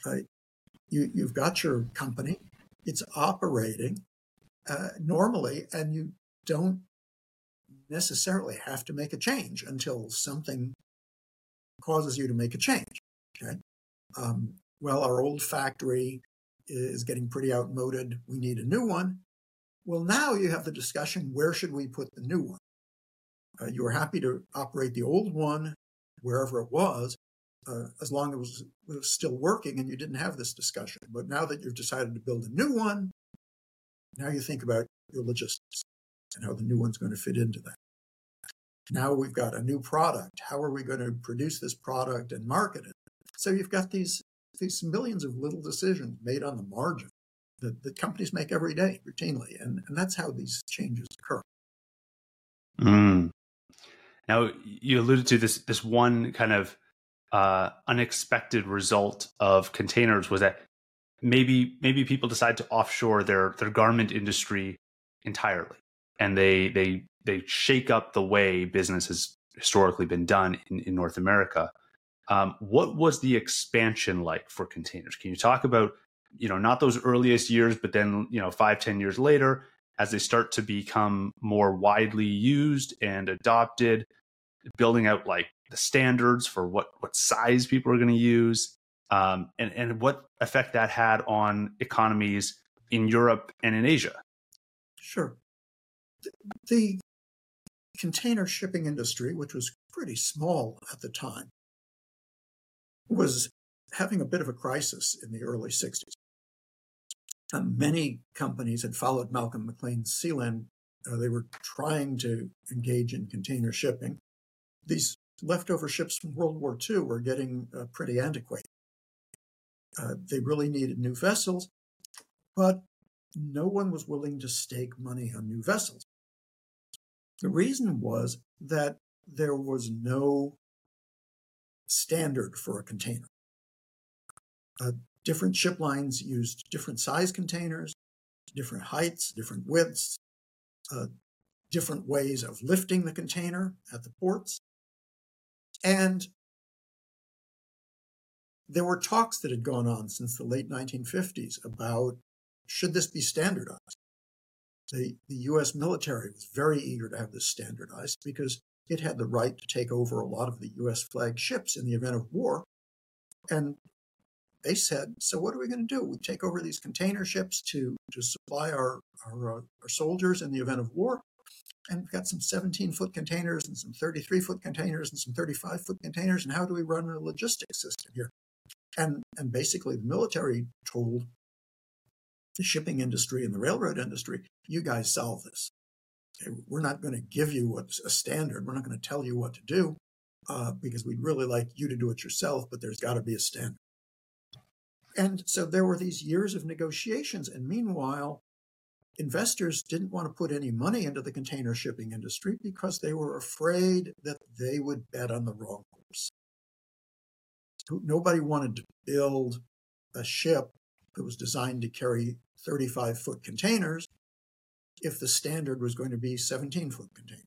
you've got your company, it's operating normally, and you don't necessarily have to make a change until something causes you to make a change. Okay. Well, our old factory is getting pretty outmoded. We need a new one. Well, now you have the discussion, where should we put the new one? You were happy to operate the old one wherever it was, as long as it was still working and you didn't have this discussion. But now that you've decided to build a new one, now you think about your logistics and how the new one's going to fit into that. Now we've got a new product. How are we going to produce this product and market it? So you've got these millions of little decisions made on the margin that companies make every day routinely. And that's how these changes occur. Now, you alluded to this one kind of unexpected result of containers was that maybe people decide to offshore their garment industry entirely, and they shake up the way business has historically been done in North America. What was the expansion like for containers? Can you talk about, not those earliest years, but then, 5-10 years later, as they start to become more widely used and adopted, building out like the standards for what size people are going to use, and what effect that had on economies in Europe and in Asia? Sure. The container shipping industry, which was pretty small at the time, was having a bit of a crisis in the early 60s. Many companies had followed Malcolm McLean's Sealand. They were trying to engage in container shipping. These leftover ships from World War II were getting pretty antiquated. They really needed new vessels, but no one was willing to stake money on new vessels. The reason was that there was no standard for a container. Different ship lines used different size containers, different heights, different widths, different ways of lifting the container at the ports. And there were talks that had gone on since the late 1950s about, should this be standardized? The U.S. military was very eager to have this standardized because it had the right to take over a lot of the U.S. flagged ships in the event of war. And they said, so what are we going to do? We take over these container ships to supply our soldiers in the event of war. And we've got some 17-foot containers and some 33-foot containers and some 35-foot containers. And how do we run a logistics system here? And basically the military told the shipping industry and the railroad industry, you guys solve this. Okay, we're not going to give you a standard. We're not going to tell you what to do because we'd really like you to do it yourself, but there's got to be a standard. And so there were these years of negotiations. And meanwhile, investors didn't want to put any money into the container shipping industry because they were afraid that they would bet on the wrong horse. Nobody wanted to build a ship that was designed to carry 35-foot containers if the standard was going to be 17-foot containers.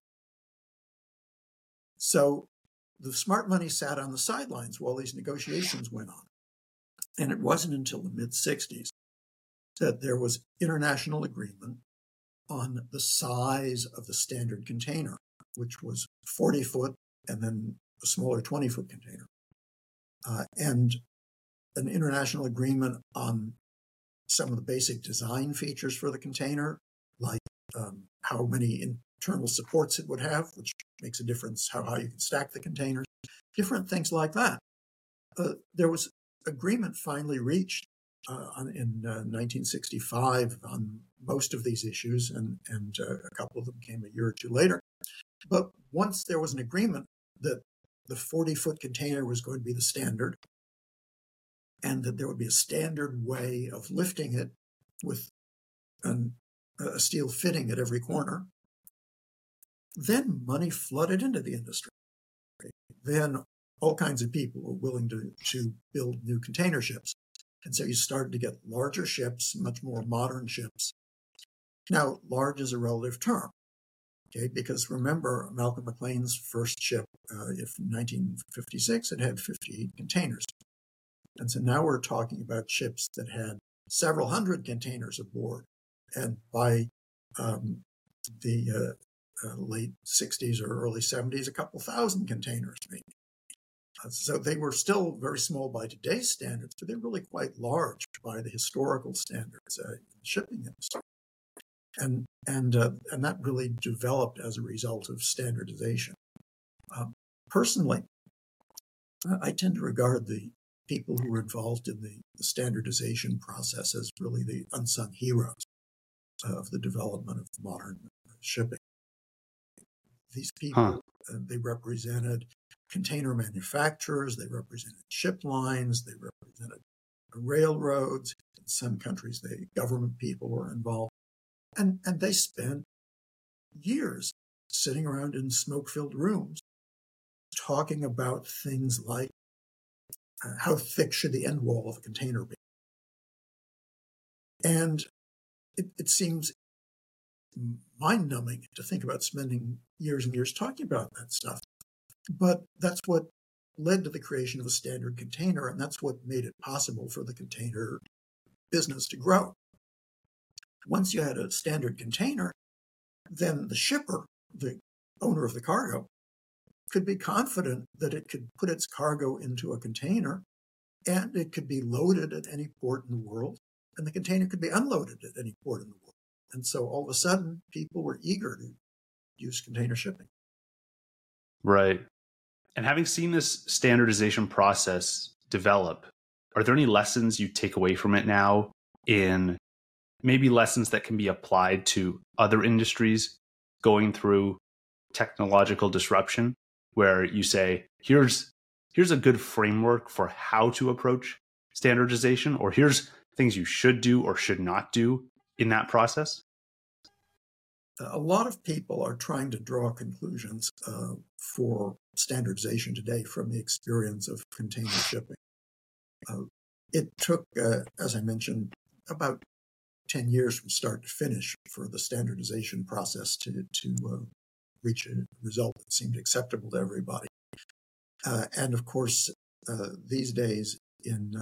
So the smart money sat on the sidelines while these negotiations went on. And it wasn't until the mid-60s that there was international agreement on the size of the standard container, which was 40-foot and then a smaller 20-foot container. And an international agreement on some of the basic design features for the container, like how many internal supports it would have, which makes a difference, how you can stack the containers, different things like that. There was agreement finally reached in 1965 on most of these issues, and a couple of them came a year or two later. But once there was an agreement that the 40-foot container was going to be the standard, and that there would be a standard way of lifting it with a steel fitting at every corner, then money flooded into the industry. Then all kinds of people were willing to build new container ships. And so you started to get larger ships, much more modern ships. Now, large is a relative term, okay? Because remember, Malcolm McLean's first ship, in 1956, it had 58 containers. And so now we're talking about ships that had several hundred containers aboard. And by the late 60s or early 70s, a couple thousand containers maybe. So they were still very small by today's standards, but they're really quite large by the historical standards in the shipping industry. And that really developed as a result of standardization. Personally, I tend to regard the people who were involved in the standardization process as really the unsung heroes of the development of modern shipping. These people, they represented container manufacturers, they represented ship lines, they represented railroads. In some countries, the government people were involved. And they spent years sitting around in smoke-filled rooms talking about things like how thick should the end wall of a container be. And it seems mind-numbing to think about spending years and years talking about that stuff. But that's what led to the creation of a standard container, and that's what made it possible for the container business to grow. Once you had a standard container, then the shipper, the owner of the cargo, could be confident that it could put its cargo into a container and it could be loaded at any port in the world, and the container could be unloaded at any port in the world. And so all of a sudden, people were eager to use container shipping. Right. And having seen this standardization process develop, are there any lessons you take away from it now, in maybe lessons that can be applied to other industries going through technological disruption, where you say, here's a good framework for how to approach standardization, or here's things you should do or should not do in that process? A lot of people are trying to draw conclusions for standardization today from the experience of container shipping. It took, as I mentioned, about 10 years from start to finish for the standardization process to reach a result that seemed acceptable to everybody. And of course, these days, in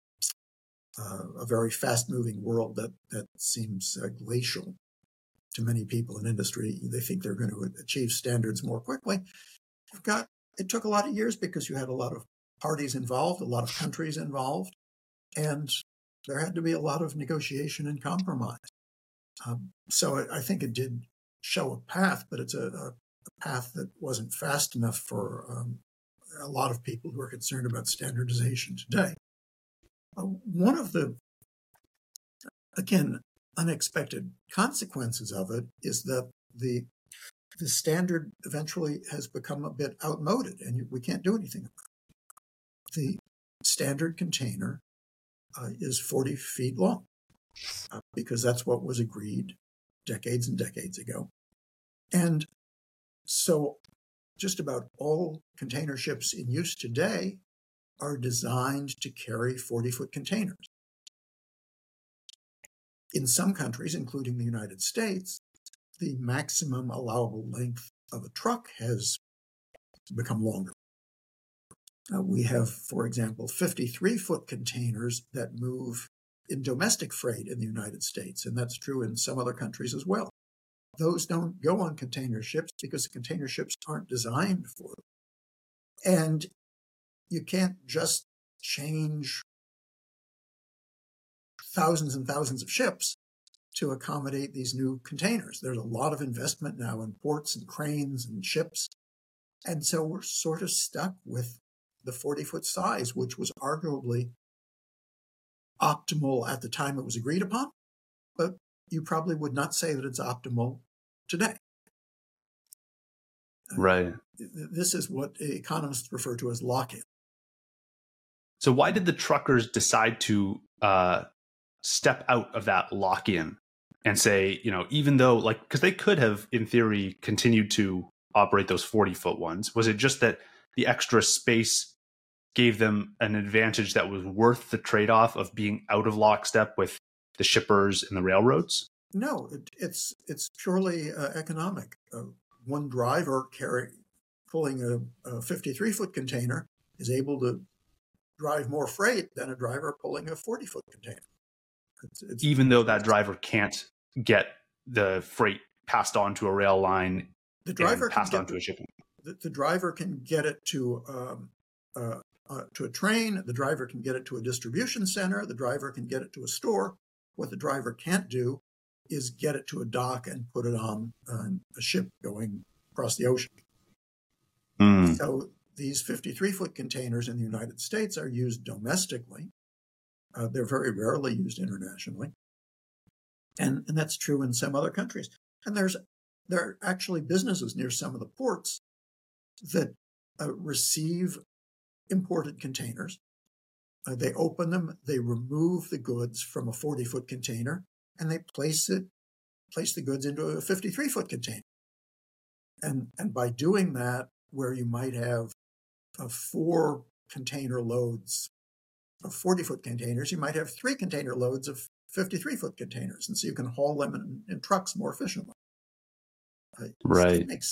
a very fast-moving world that seems glacial to many people in industry, they think they're going to achieve standards more quickly. It took a lot of years because you had a lot of parties involved, a lot of countries involved, and there had to be a lot of negotiation and compromise. So I think it did show a path, but it's a path that wasn't fast enough for a lot of people who are concerned about standardization today. One of the, again, unexpected consequences of it is that the standard eventually has become a bit outmoded, and we can't do anything about it. The standard container is 40 feet long because that's what was agreed decades and decades ago. And so just about all container ships in use today are designed to carry 40-foot containers. In some countries, including the United States, the maximum allowable length of a truck has become longer. We have, for example, 53-foot containers that move in domestic freight in the United States, and that's true in some other countries as well. Those don't go on container ships because the container ships aren't designed for them. And you can't just change thousands and thousands of ships to accommodate these new containers. There's a lot of investment now in ports and cranes and ships. And so we're sort of stuck with the 40-foot size, which was arguably optimal at the time it was agreed upon, but you probably would not say that it's optimal today. Right. This is what economists refer to as lock-in. So why did the truckers decide to step out of that lock-in and say, even though, because they could have, in theory, continued to operate those 40-foot ones? Was it just that the extra space gave them an advantage that was worth the trade-off of being out of lockstep with the shippers and the railroads? No, it's purely economic. One driver pulling a 53-foot container is able to drive more freight than a driver pulling a 40-foot container. Even though that driver can't get the freight passed on to a rail line, the driver passed on to a shipping. The driver can get it to a train. The driver can get it to a distribution center. The driver can get it to a store. What the driver can't do is get it to a dock and put it on a ship going across the ocean. So these 53-foot containers in the United States are used domestically. They're very rarely used internationally. And that's true in some other countries. And there are actually businesses near some of the ports that receive imported containers. They open them, they remove the goods from a 40-foot container, and they place the goods into a 53-foot container. And by doing that, where you might have 4 container loads of 40-foot containers, you might have 3 container loads of 53-foot containers, and so you can haul them in trucks more efficiently. Right. It makes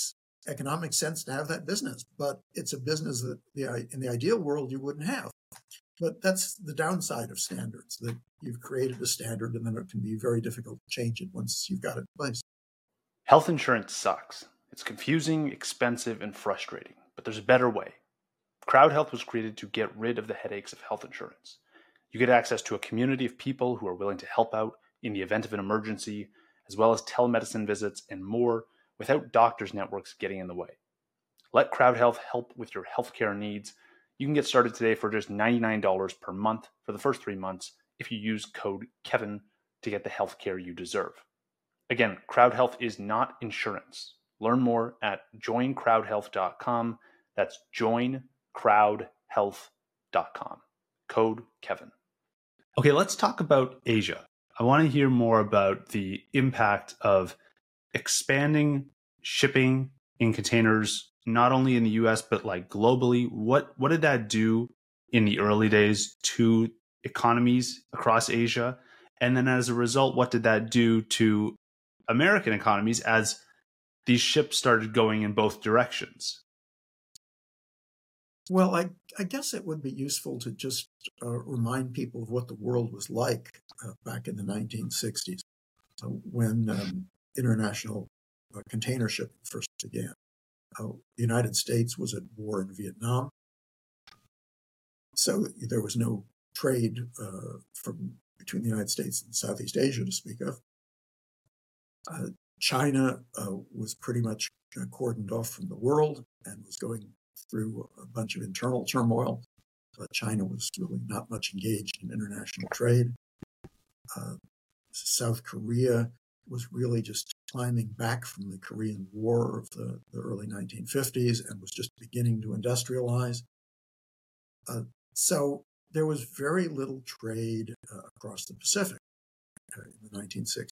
economic sense to have that business, but it's a business that in the ideal world you wouldn't have. But that's the downside of standards, that you've created a standard and then it can be very difficult to change it once you've got it in place. Health insurance sucks. It's confusing, expensive, and frustrating, but there's a better way. Crowd Health was created to get rid of the headaches of health insurance. You get access to a community of people who are willing to help out in the event of an emergency, as well as telemedicine visits and more without doctors' networks getting in the way. Let Crowd Health help with your healthcare needs. You can get started today for just $99 per month for the first 3 months if you use code KEVIN to get the healthcare you deserve. Again, Crowd Health is not insurance. Learn more at joincrowdhealth.com. That's joincrowdhealth.com. Code KEVIN. Okay, let's talk about Asia. I want to hear more about the impact of expanding shipping in containers, not only in the US, but like globally. What did that do in the early days to economies across Asia? And then as a result, what did that do to American economies as these ships started going in both directions? Well, I guess it would be useful to just remind people of what the world was like back in the 1960s when international container shipping first began. The United States was at war in Vietnam, so there was no trade between the United States and Southeast Asia to speak of. China was pretty much cordoned off from the world and was going through a bunch of internal turmoil. China was really not much engaged in international trade. South Korea was really just climbing back from the Korean War of the early 1950s and was just beginning to industrialize. So there was very little trade across the Pacific in the 1960s.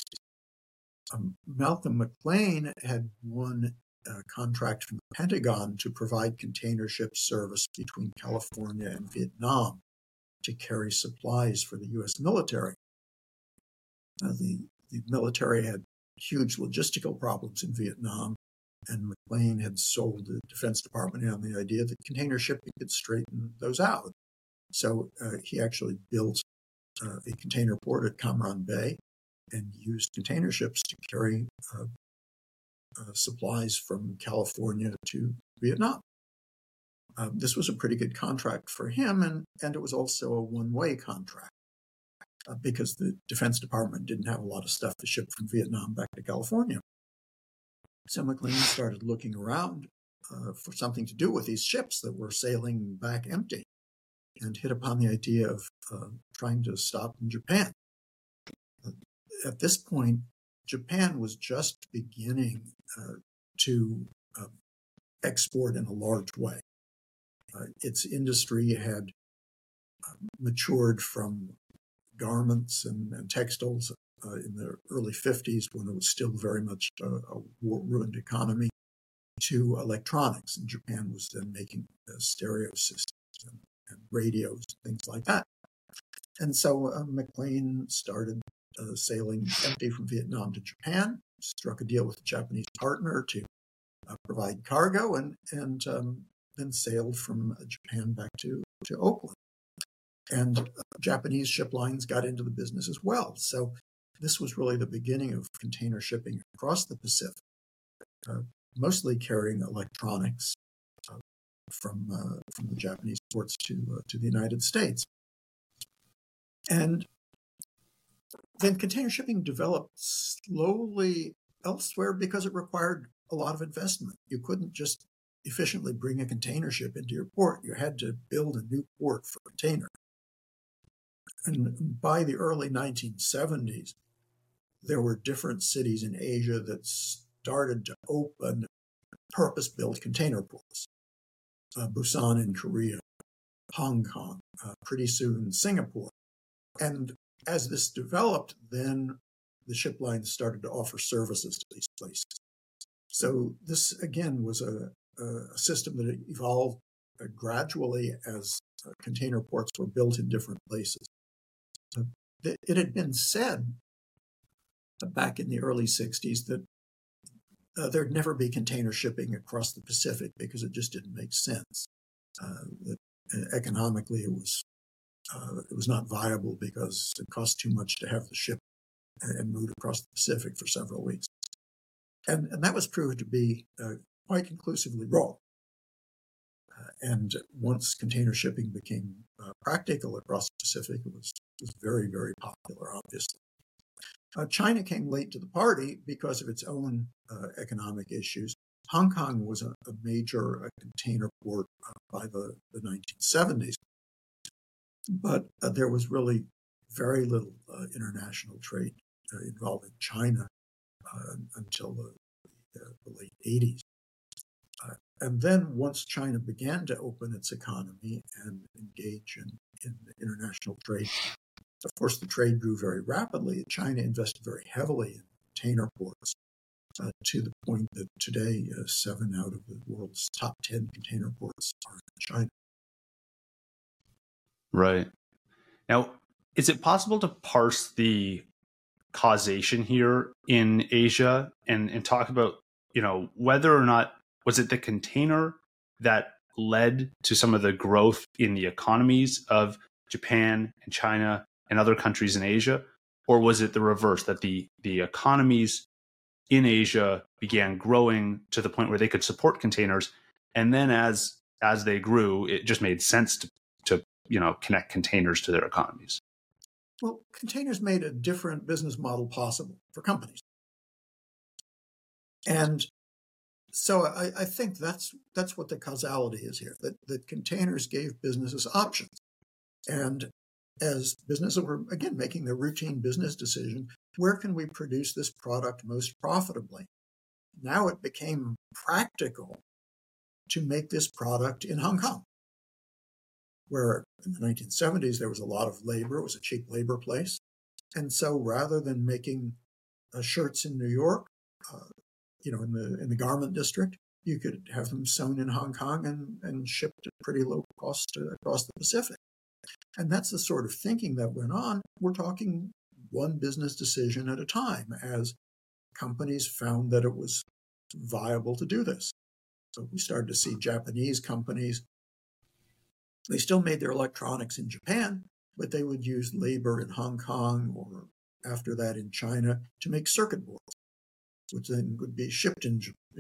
Malcolm McLean had won a contract from the Pentagon to provide container ship service between California and Vietnam to carry supplies for the U.S. military. The military had huge logistical problems in Vietnam, and McLean had sold the Defense Department on the idea that container shipping could straighten those out. So he actually built a container port at Cam Ranh Bay and used container ships to carry supplies from California to Vietnam. This was a pretty good contract for him, and it was also a one-way contract because the Defense Department didn't have a lot of stuff to ship from Vietnam back to California. So McLean started looking around for something to do with these ships that were sailing back empty and hit upon the idea of trying to stop in Japan. At this point, Japan was just beginning to export in a large way. Its industry had matured from garments and textiles in the early 50s, when it was still very much a war-ruined economy, to electronics. And Japan was then making stereo systems and radios, things like that. And so McLean started sailing empty from Vietnam to Japan, struck a deal with a Japanese partner to provide cargo, and then sailed from Japan back to Oakland. And Japanese ship lines got into the business as well. So this was really the beginning of container shipping across the Pacific, mostly carrying electronics from the Japanese ports to the United States. And then container shipping developed slowly elsewhere because it required a lot of investment. You couldn't just efficiently bring a container ship into your port. You had to build a new port for container. And by the early 1970s, there were different cities in Asia that started to open purpose-built container ports. Busan in Korea, Hong Kong, pretty soon Singapore. And as this developed, then the ship lines started to offer services to these places. So this, again, was a system that evolved gradually as container ports were built in different places. It had been said back in the early 60s that there'd never be container shipping across the Pacific because it just didn't make sense. Economically, it was not viable because it cost too much to have the ship and move across the Pacific for several weeks. And that was proved to be quite conclusively wrong. And once container shipping became practical across the Pacific, it was very, very popular, obviously. China came late to the party because of its own economic issues. Hong Kong was a major container port by the 1970s, but there was really very little international trade involving China until the late 80s. And then once China began to open its economy and engage in international trade, of course, the trade grew very rapidly. China invested very heavily in container ports to the point that today 7 out of the world's top 10 container ports are in China. Right. Now, is it possible to parse the causation here in Asia and talk about, whether or not was it the container that led to some of the growth in the economies of Japan and China and other countries in Asia? Or was it the reverse, that the economies in Asia began growing to the point where they could support containers, and then as they grew, it just made sense to connect containers to their economies? Well, containers made a different business model possible for companies. And so I think that's what the causality is here, that containers gave businesses options. And as businesses were, again, making their routine business decision, where can we produce this product most profitably? Now it became practical to make this product in Hong Kong, where in the 1970s there was a lot of labor. It was a cheap labor place. And so rather than making shirts in New York, in the garment district, you could have them sewn in Hong Kong and shipped at pretty low cost across the Pacific. And that's the sort of thinking that went on. We're talking one business decision at a time as companies found that it was viable to do this. So we started to see Japanese companies. They still made their electronics in Japan, but they would use labor in Hong Kong or after that in China to make circuit boards, which then would be shipped to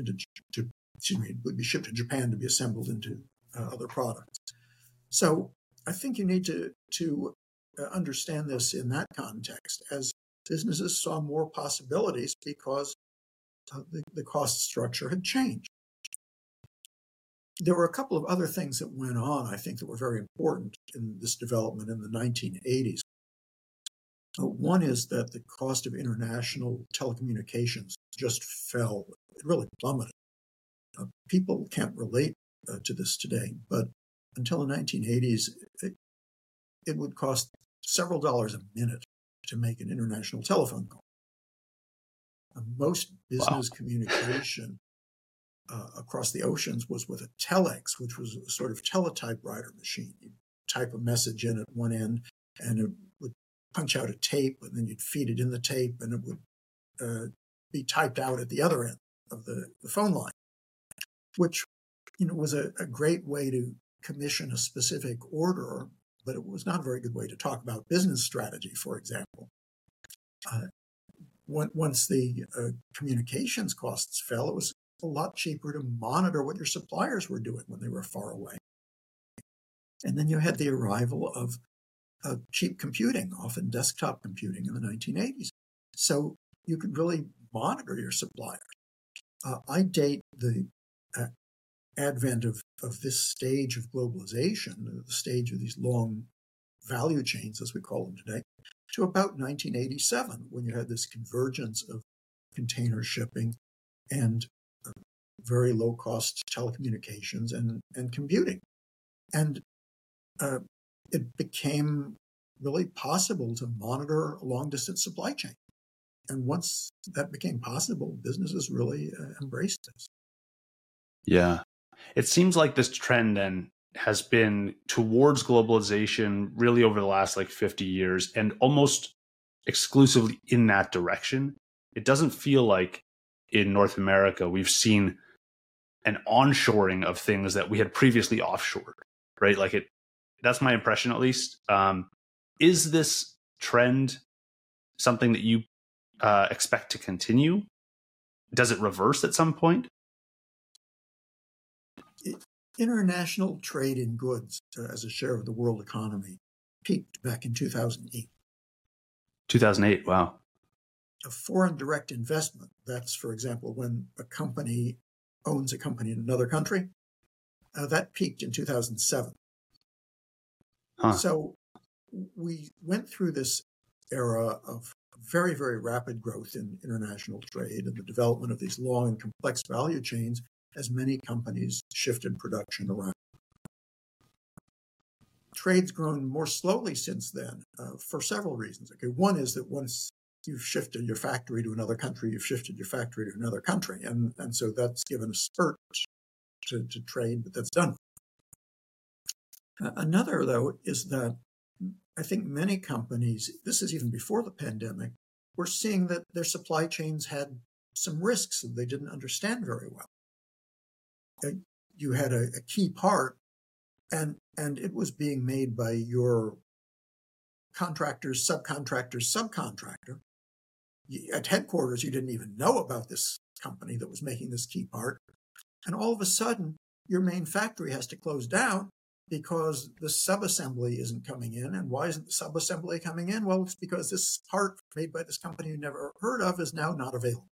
Japan to be assembled into other products. So I think you need to understand this in that context, as businesses saw more possibilities because the cost structure had changed. There were a couple of other things that went on, I think, that were very important in this development in the 1980s. One is that the cost of international telecommunications just fell. It really plummeted. People can't relate to this today, but until the 1980s, it would cost several dollars a minute to make an international telephone call. Most business communication across the oceans was with a telex, which was a sort of teletypewriter machine. You'd type a message in at one end, and it would punch out a tape, and then you'd feed it in the tape, and it would be typed out at the other end of the phone line, which was a great way to commission a specific order, but it was not a very good way to talk about business strategy, for example. Once the communications costs fell, it was a lot cheaper to monitor what your suppliers were doing when they were far away. And then you had the arrival of cheap computing, often desktop computing in the 1980s. So you could really monitor your suppliers. I date the advent of this stage of globalization, the stage of these long value chains, as we call them today, to about 1987, when you had this convergence of container shipping and very low-cost telecommunications and computing. And it became really possible to monitor a long-distance supply chain. And once that became possible, businesses really embraced this. Yeah. It seems like this trend then has been towards globalization really over the last 50 years and almost exclusively in that direction. It doesn't feel like in North America, we've seen an onshoring of things that we had previously offshored, right? That's my impression, at least. Is this trend something that you expect to continue? Does it reverse at some point? International trade in goods as a share of the world economy peaked back in 2008. 2008, wow. A foreign direct investment, that's, for example, when a company owns a company in another country, that peaked in 2007. Huh. So we went through this era of very, very rapid growth in international trade and the development of these long and complex value chains as many companies shifted production around. Trade's grown more slowly since then for several reasons. Okay, one is that once you've shifted your factory to another country, you've shifted your factory to another country. And so that's given a spurt to trade, but that's done. Another, though, is that I think many companies, this is even before the pandemic, were seeing that their supply chains had some risks that they didn't understand very well. You had a key part, and it was being made by your contractor's subcontractor. At headquarters, you didn't even know about this company that was making this key part. And all of a sudden, your main factory has to close down because the subassembly isn't coming in. And why isn't the subassembly coming in? Well, it's because this part made by this company you never heard of is now not available.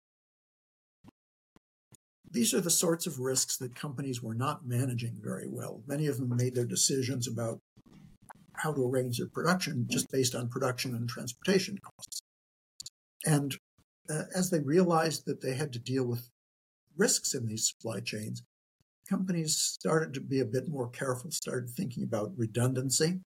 These are the sorts of risks that companies were not managing very well. Many of them made their decisions about how to arrange their production just based on production and transportation costs. And as they realized that they had to deal with risks in these supply chains, companies started to be a bit more careful, started thinking about redundancy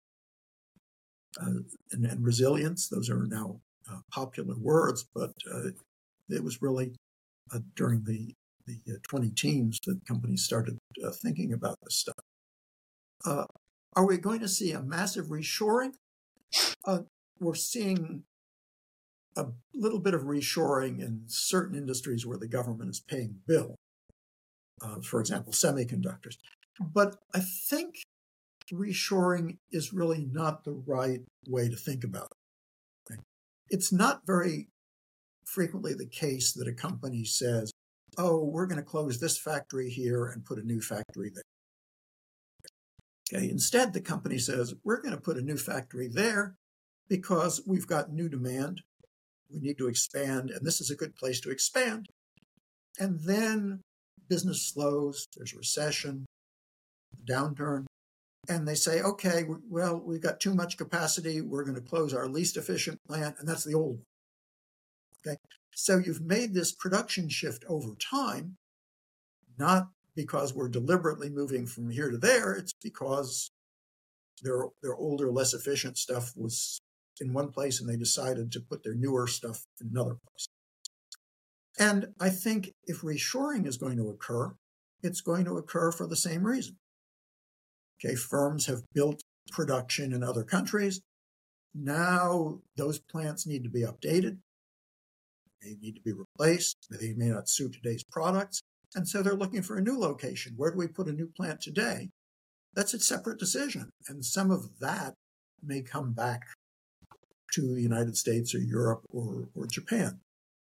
and resilience. Those are now popular words, but it was really during the 2010s that companies started thinking about this stuff. Are we going to see a massive reshoring? We're seeing a little bit of reshoring in certain industries where the government is paying bill, for example, semiconductors. But I think reshoring is really not the right way to think about it. Okay? It's not very frequently the case that a company says, oh, we're going to close this factory here and put a new factory there. Okay. Instead, the company says, we're going to put a new factory there because we've got new demand. We need to expand, and this is a good place to expand. And then business slows, there's a recession, downturn, and they say, okay, well, we've got too much capacity. We're going to close our least efficient plant, and that's the old one. Okay. So you've made this production shift over time, not because we're deliberately moving from here to there. It's because their older, less efficient stuff was in one place and they decided to put their newer stuff in another place. And I think if reshoring is going to occur, it's going to occur for the same reason. Okay, firms have built production in other countries. Now those plants need to be updated. They need to be replaced. They may not suit today's products. And so they're looking for a new location. Where do we put a new plant today? That's a separate decision. And some of that may come back to the United States or Europe or Japan.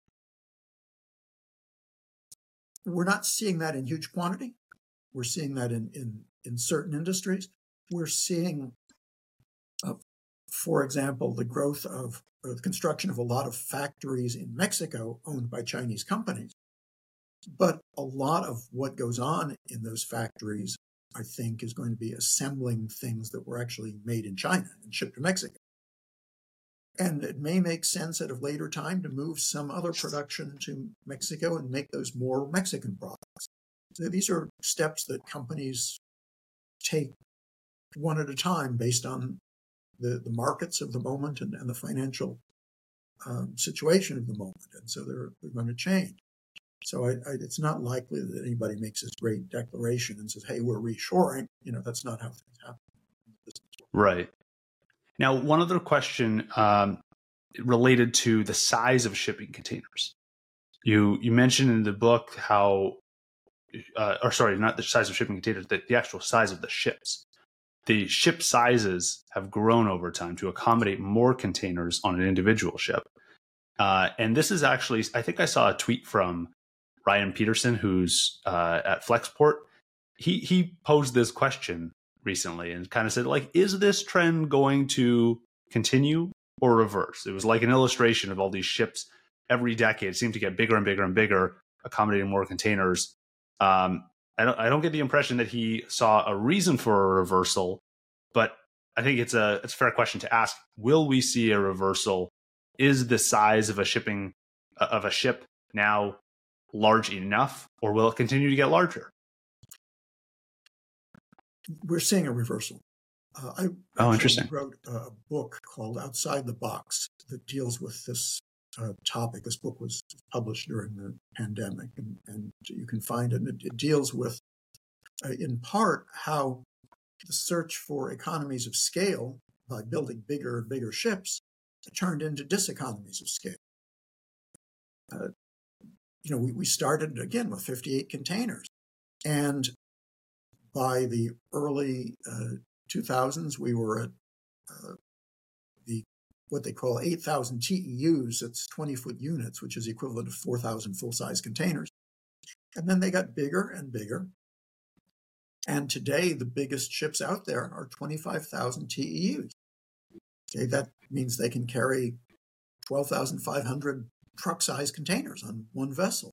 We're not seeing that in huge quantity. We're seeing that in certain industries. We're seeing, for example, the growth of the construction of a lot of factories in Mexico owned by Chinese companies. But a lot of what goes on in those factories, I think, is going to be assembling things that were actually made in China and shipped to Mexico. And it may make sense at a later time to move some other production to Mexico and make those more Mexican products. So these are steps that companies take one at a time based on the markets of the moment and the financial situation of the moment. And so they're going to change. So it's not likely that anybody makes this great declaration and says, hey, we're reshoring. That's not how things happen. Right. Now, one other question related to the size of shipping containers. You mentioned in the book how, or sorry, not the size of shipping containers, the actual size of the ships. The ship sizes have grown over time to accommodate more containers on an individual ship. And this is actually, I think I saw a tweet from Ryan Peterson, who's at Flexport. He posed this question recently and kind of said, like, is this trend going to continue or reverse? It was like an illustration of all these ships every decade seem to get bigger and bigger and bigger, accommodating more containers. I don't get the impression that he saw a reason for a reversal, but I think it's a fair question to ask. Will we see a reversal? Is the size of a ship now large enough, or will it continue to get larger? We're seeing a reversal. I interesting. wrote a book called Outside the Box that deals with this topic. This book was published during the pandemic, and you can find it. And it deals with, in part, how the search for economies of scale by building bigger and bigger ships turned into diseconomies of scale. We started again with 58 containers, and by the early 2000s, we were at what they call 8,000 TEUs. It's 20-foot units, which is equivalent to 4,000 full-size containers. And then they got bigger and bigger. And today, the biggest ships out there are 25,000 TEUs. Okay, that means they can carry 12,500 truck-sized containers on one vessel.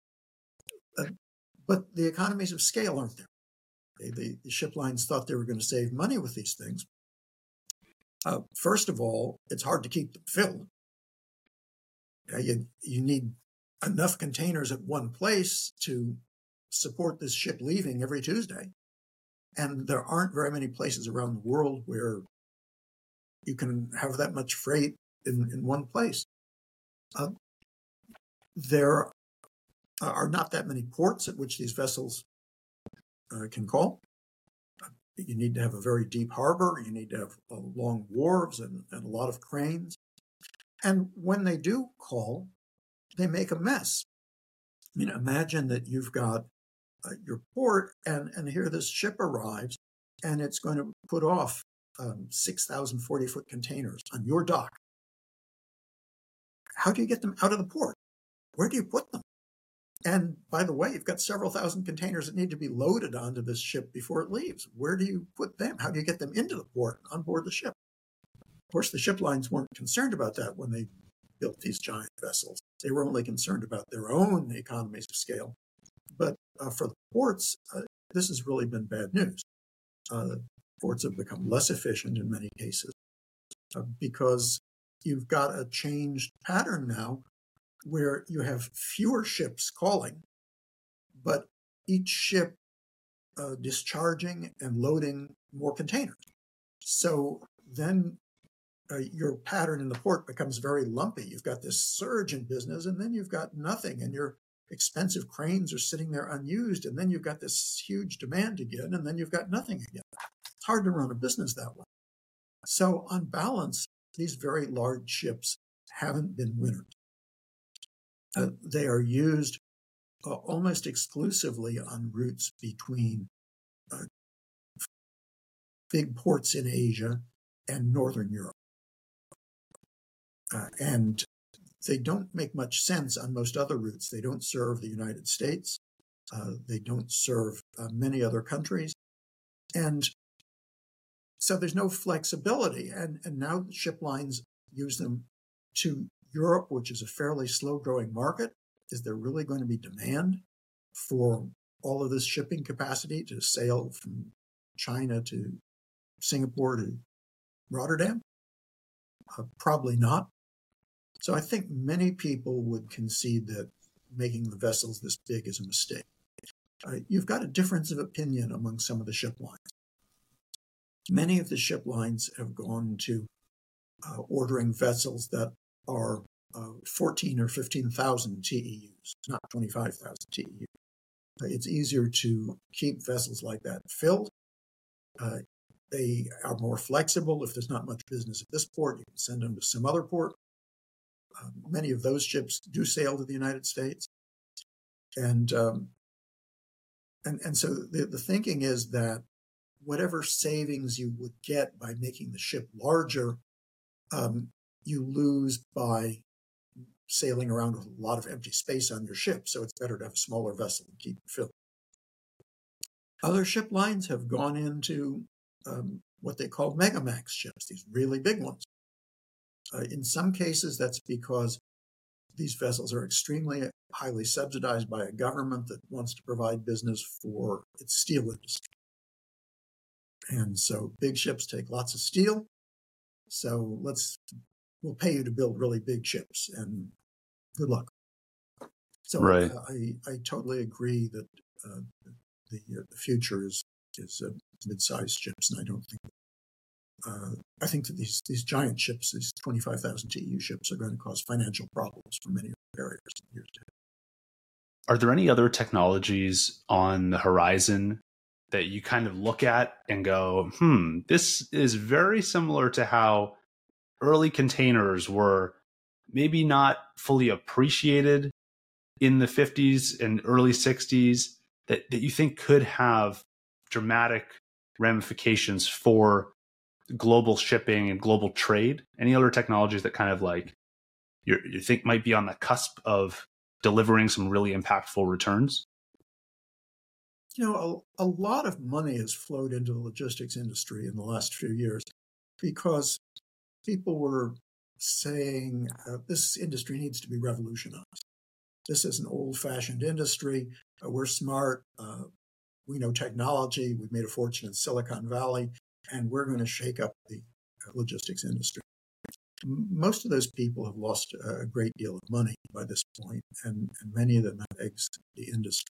But the economies of scale aren't there. The ship lines thought they were going to save money with these things. First of all, it's hard to keep them filled. You need enough containers at one place to support this ship leaving every Tuesday. And there aren't very many places around the world where you can have that much freight in one place. There are not that many ports at which these vessels can call. You need to have a very deep harbor. You need to have long wharves and a lot of cranes. And when they do call, they make a mess. I mean, imagine that you've got your port, and here this ship arrives, and it's going to put off 6,000 40-foot containers on your dock. How do you get them out of the port? Where do you put them? And by the way, you've got several thousand containers that need to be loaded onto this ship before it leaves. Where do you put them? How do you get them into the port on board the ship? Of course, the ship lines weren't concerned about that when they built these giant vessels. They were only concerned about their own economies of scale. But for the ports, this has really been bad news. Ports have become less efficient in many cases because you've got a changed pattern now where you have fewer ships calling, but each ship discharging and loading more containers. So then your pattern in the port becomes very lumpy. You've got this surge in business, and then you've got nothing, and your expensive cranes are sitting there unused, and then you've got this huge demand again, and then you've got nothing again. It's hard to run a business that way. So on balance, these very large ships haven't been winners. They are used almost exclusively on routes between big ports in Asia and Northern Europe. And they don't make much sense on most other routes. They don't serve the United States. They don't serve many other countries. And so there's no flexibility. And now the ship lines use them to Europe, which is a fairly slow-growing market. Is there really going to be demand for all of this shipping capacity to sail from China to Singapore to Rotterdam? Probably not. So I think many people would concede that making the vessels this big is a mistake. You've got a difference of opinion among some of the ship lines. Many of the ship lines have gone to ordering vessels that are 14 or 15,000 TEUs, not 25,000 TEUs. It's easier to keep vessels like that filled. They are more flexible. If there's not much business at this port, you can send them to some other port. Many of those ships do sail to the United States, and so the thinking is that whatever savings you would get by making the ship larger, you lose by sailing around with a lot of empty space on your ship. So it's better to have a smaller vessel and keep it filled. Other ship lines have gone into what they call megamax ships, these really big ones. In some cases, that's because these vessels are extremely highly subsidized by a government that wants to provide business for its steel industry. And so big ships take lots of steel. So we'll pay you to build really big ships, and good luck. So Right. I totally agree that the future is mid-sized ships, and I think that these giant ships, these 25,000 TEU ships, are going to cause financial problems for many carriers in the years ahead. Are there any other technologies on the horizon that you kind of look at and go, this is very similar to how early containers were maybe not fully appreciated in the 50s and early 60s, that you think could have dramatic ramifications for global shipping and global trade? Any other technologies that kind of like you think might be on the cusp of delivering some really impactful returns? A lot of money has flowed into the logistics industry in the last few years because people were saying this industry needs to be revolutionized. This is an old-fashioned industry. We're smart. We know technology. We've made a fortune in Silicon Valley, and we're going to shake up the logistics industry. Most of those people have lost a great deal of money by this point, and many of them have exited the industry.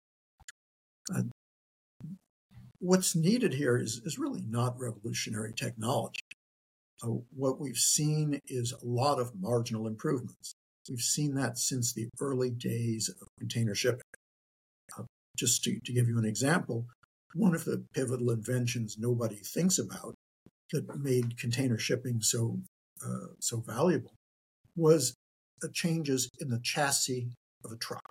What's needed here is really not revolutionary technology. What we've seen is a lot of marginal improvements. We've seen that since the early days of container shipping. Just to give you an example, one of the pivotal inventions nobody thinks about that made container shipping so valuable was the changes in the chassis of a truck.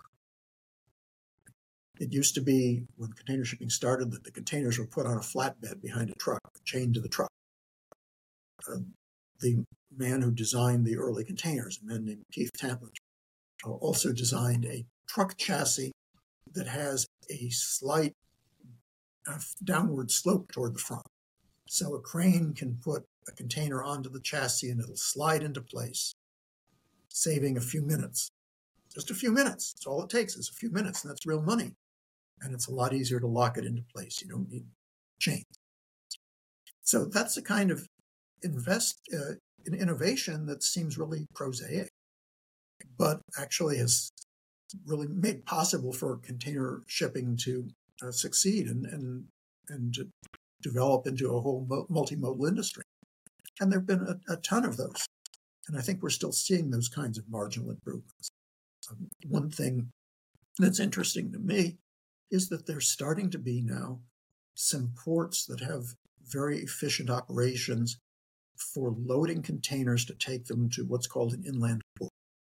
It used to be, when container shipping started, that the containers were put on a flatbed behind a truck, chained to the truck. The man who designed the early containers, a man named Keith Tamplin, also designed a truck chassis that has a slight downward slope toward the front. So a crane can put a container onto the chassis and it'll slide into place, saving a few minutes. Just a few minutes. That's all it takes is a few minutes, and that's real money. And it's a lot easier to lock it into place. You don't need chains. So that's the kind of innovation that seems really prosaic, but actually has really made possible for container shipping to succeed and to develop into a whole multimodal industry. And there have been a ton of those. And I think we're still seeing those kinds of marginal improvements. One thing that's interesting to me is that there's starting to be now some ports that have very efficient operations for loading containers to take them to what's called an inland port.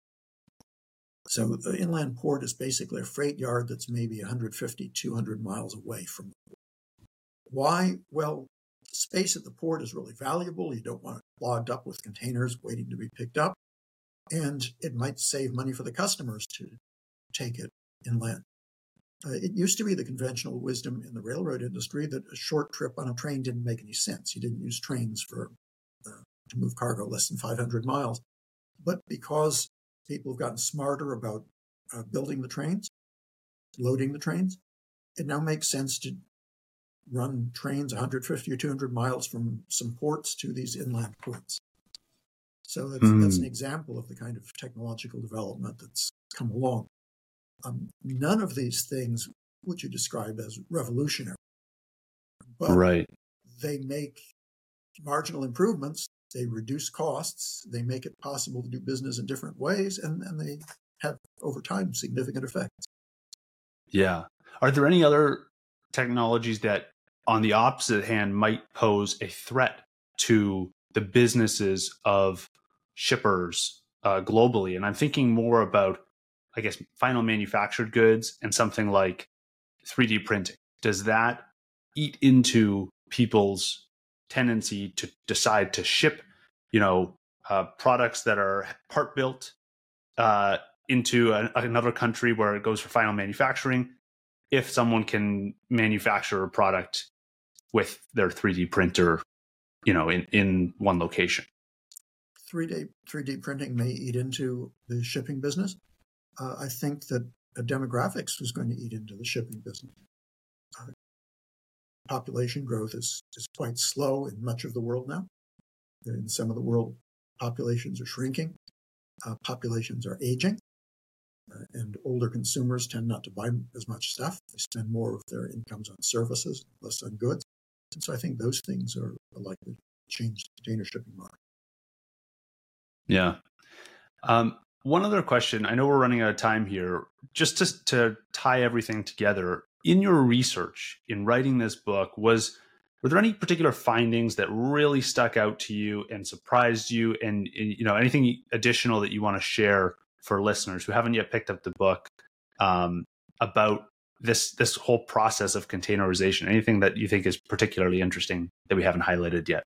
So the inland port is basically a freight yard that's maybe 150, 200 miles away from the port. Why? Well, space at the port is really valuable. You don't want it clogged up with containers waiting to be picked up. And it might save money for the customers to take it inland. It used to be the conventional wisdom in the railroad industry that a short trip on a train didn't make any sense. You didn't use trains to move cargo less than 500 miles. But because people have gotten smarter about building the trains, loading the trains, it now makes sense to run trains 150 or 200 miles from some ports to these inland ports. So that's an example of the kind of technological development that's come along. None of these things would you describe as revolutionary, but they make marginal improvements. They reduce costs. They make it possible to do business in different ways, and they have, over time, significant effects. Yeah. Are there any other technologies that, on the opposite hand, might pose a threat to the businesses of shippers globally. And I'm thinking more about, I guess, final manufactured goods and something like 3D printing. Does that eat into people's tendency to decide to ship, products that are part built into another country where it goes for final manufacturing, if someone can manufacture a product with their 3D printer, in one location? 3D printing may eat into the shipping business. I think that demographics is going to eat into the shipping business. Population growth is quite slow in much of the world now. In some of the world, populations are shrinking. Populations are aging. And older consumers tend not to buy as much stuff. They spend more of their incomes on services, less on goods. And so I think those things are likely to change the container shipping market. Yeah. One other question. I know we're running out of time here. Just to tie everything together, in your research, in writing this book, were there any particular findings that really stuck out to you and surprised you? And anything additional that you want to share for listeners who haven't yet picked up the book about this whole process of containerization? Anything that you think is particularly interesting that we haven't highlighted yet?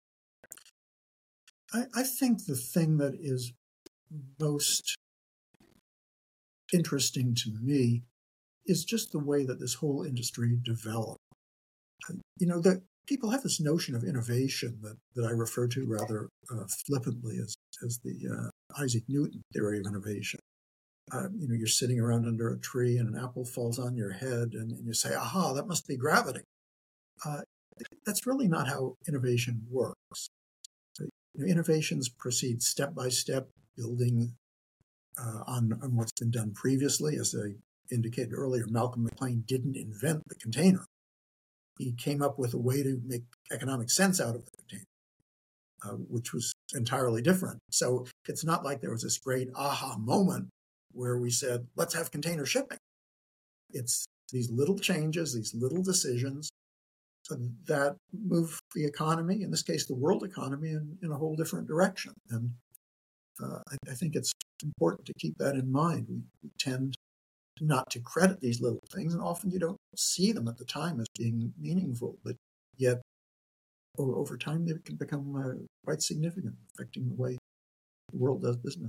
I think the thing that is most interesting to me is just the way that this whole industry developed. That people have this notion of innovation that I refer to rather flippantly as the Isaac Newton theory of innovation. You're sitting around under a tree and an apple falls on your head and you say, aha, that must be gravity. That's really not how innovation works. Innovations proceed step by step, building on what's been done previously. As I indicated earlier, Malcolm McLean didn't invent the container. He came up with a way to make economic sense out of the container, which was entirely different. So it's not like there was this great aha moment where we said, let's have container shipping. It's these little changes, these little decisions that move the economy, in this case, the world economy, in a whole different direction. And I think it's important to keep that in mind. We tend not to credit these little things, and often you don't see them at the time as being meaningful, but yet over time they can become quite significant, affecting the way the world does business.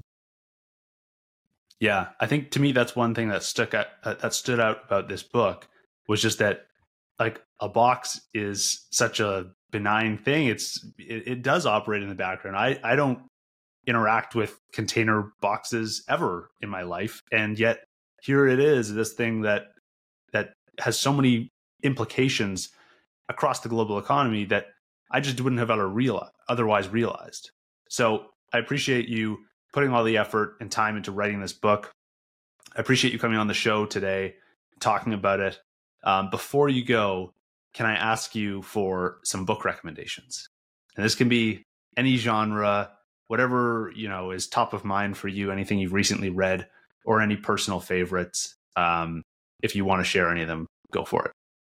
Yeah, I think to me that's one thing that stood out about this book was just that, like, a box is such a benign thing. It does operate in the background. I don't interact with container boxes ever in my life, and yet here it is, this thing that has so many implications across the global economy that I just wouldn't have otherwise realized. So I appreciate you putting all the effort and time into writing this book. I appreciate you coming on the show today, talking about it. Before you go, can I ask you for some book recommendations? And this can be any genre, whatever is top of mind for you, anything you've recently read, or any personal favorites. If you want to share any of them, go for it.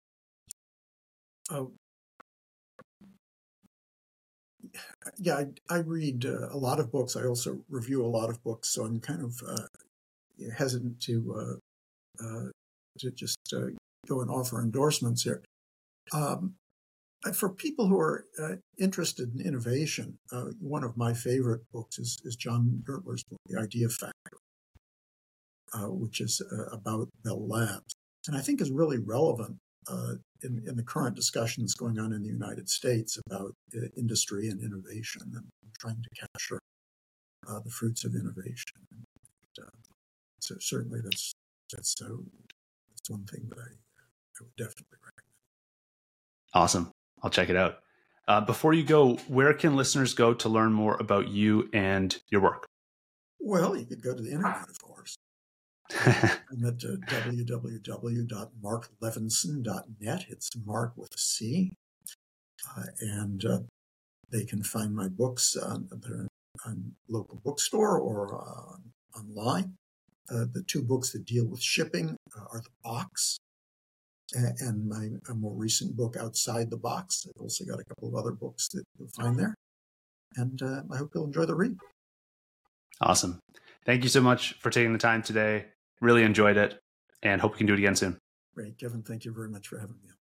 Yeah, I read a lot of books. I also review a lot of books, so I'm kind of hesitant to just go and offer endorsements here. For people who are interested in innovation, one of my favorite books is John Gertler's book, The Idea Factory, which is about Bell Labs, and I think is really relevant in the current discussions going on in the United States about industry and innovation and trying to capture the fruits of innovation. So certainly that's one thing that I would definitely recommend. Awesome. I'll check it out. Before you go, where can listeners go to learn more about you and your work? Well, you could go to the internet, of course. I'm at www.marklevinson.net. It's Mark with a C. And they can find my books on local bookstore or online. The two books that deal with shipping are The Box and my more recent book, Outside the Box. I've also got a couple of other books that you'll find there. And I hope you'll enjoy the read. Awesome. Thank you so much for taking the time today. Really enjoyed it and hope we can do it again soon. Great, Kevin. Thank you very much for having me.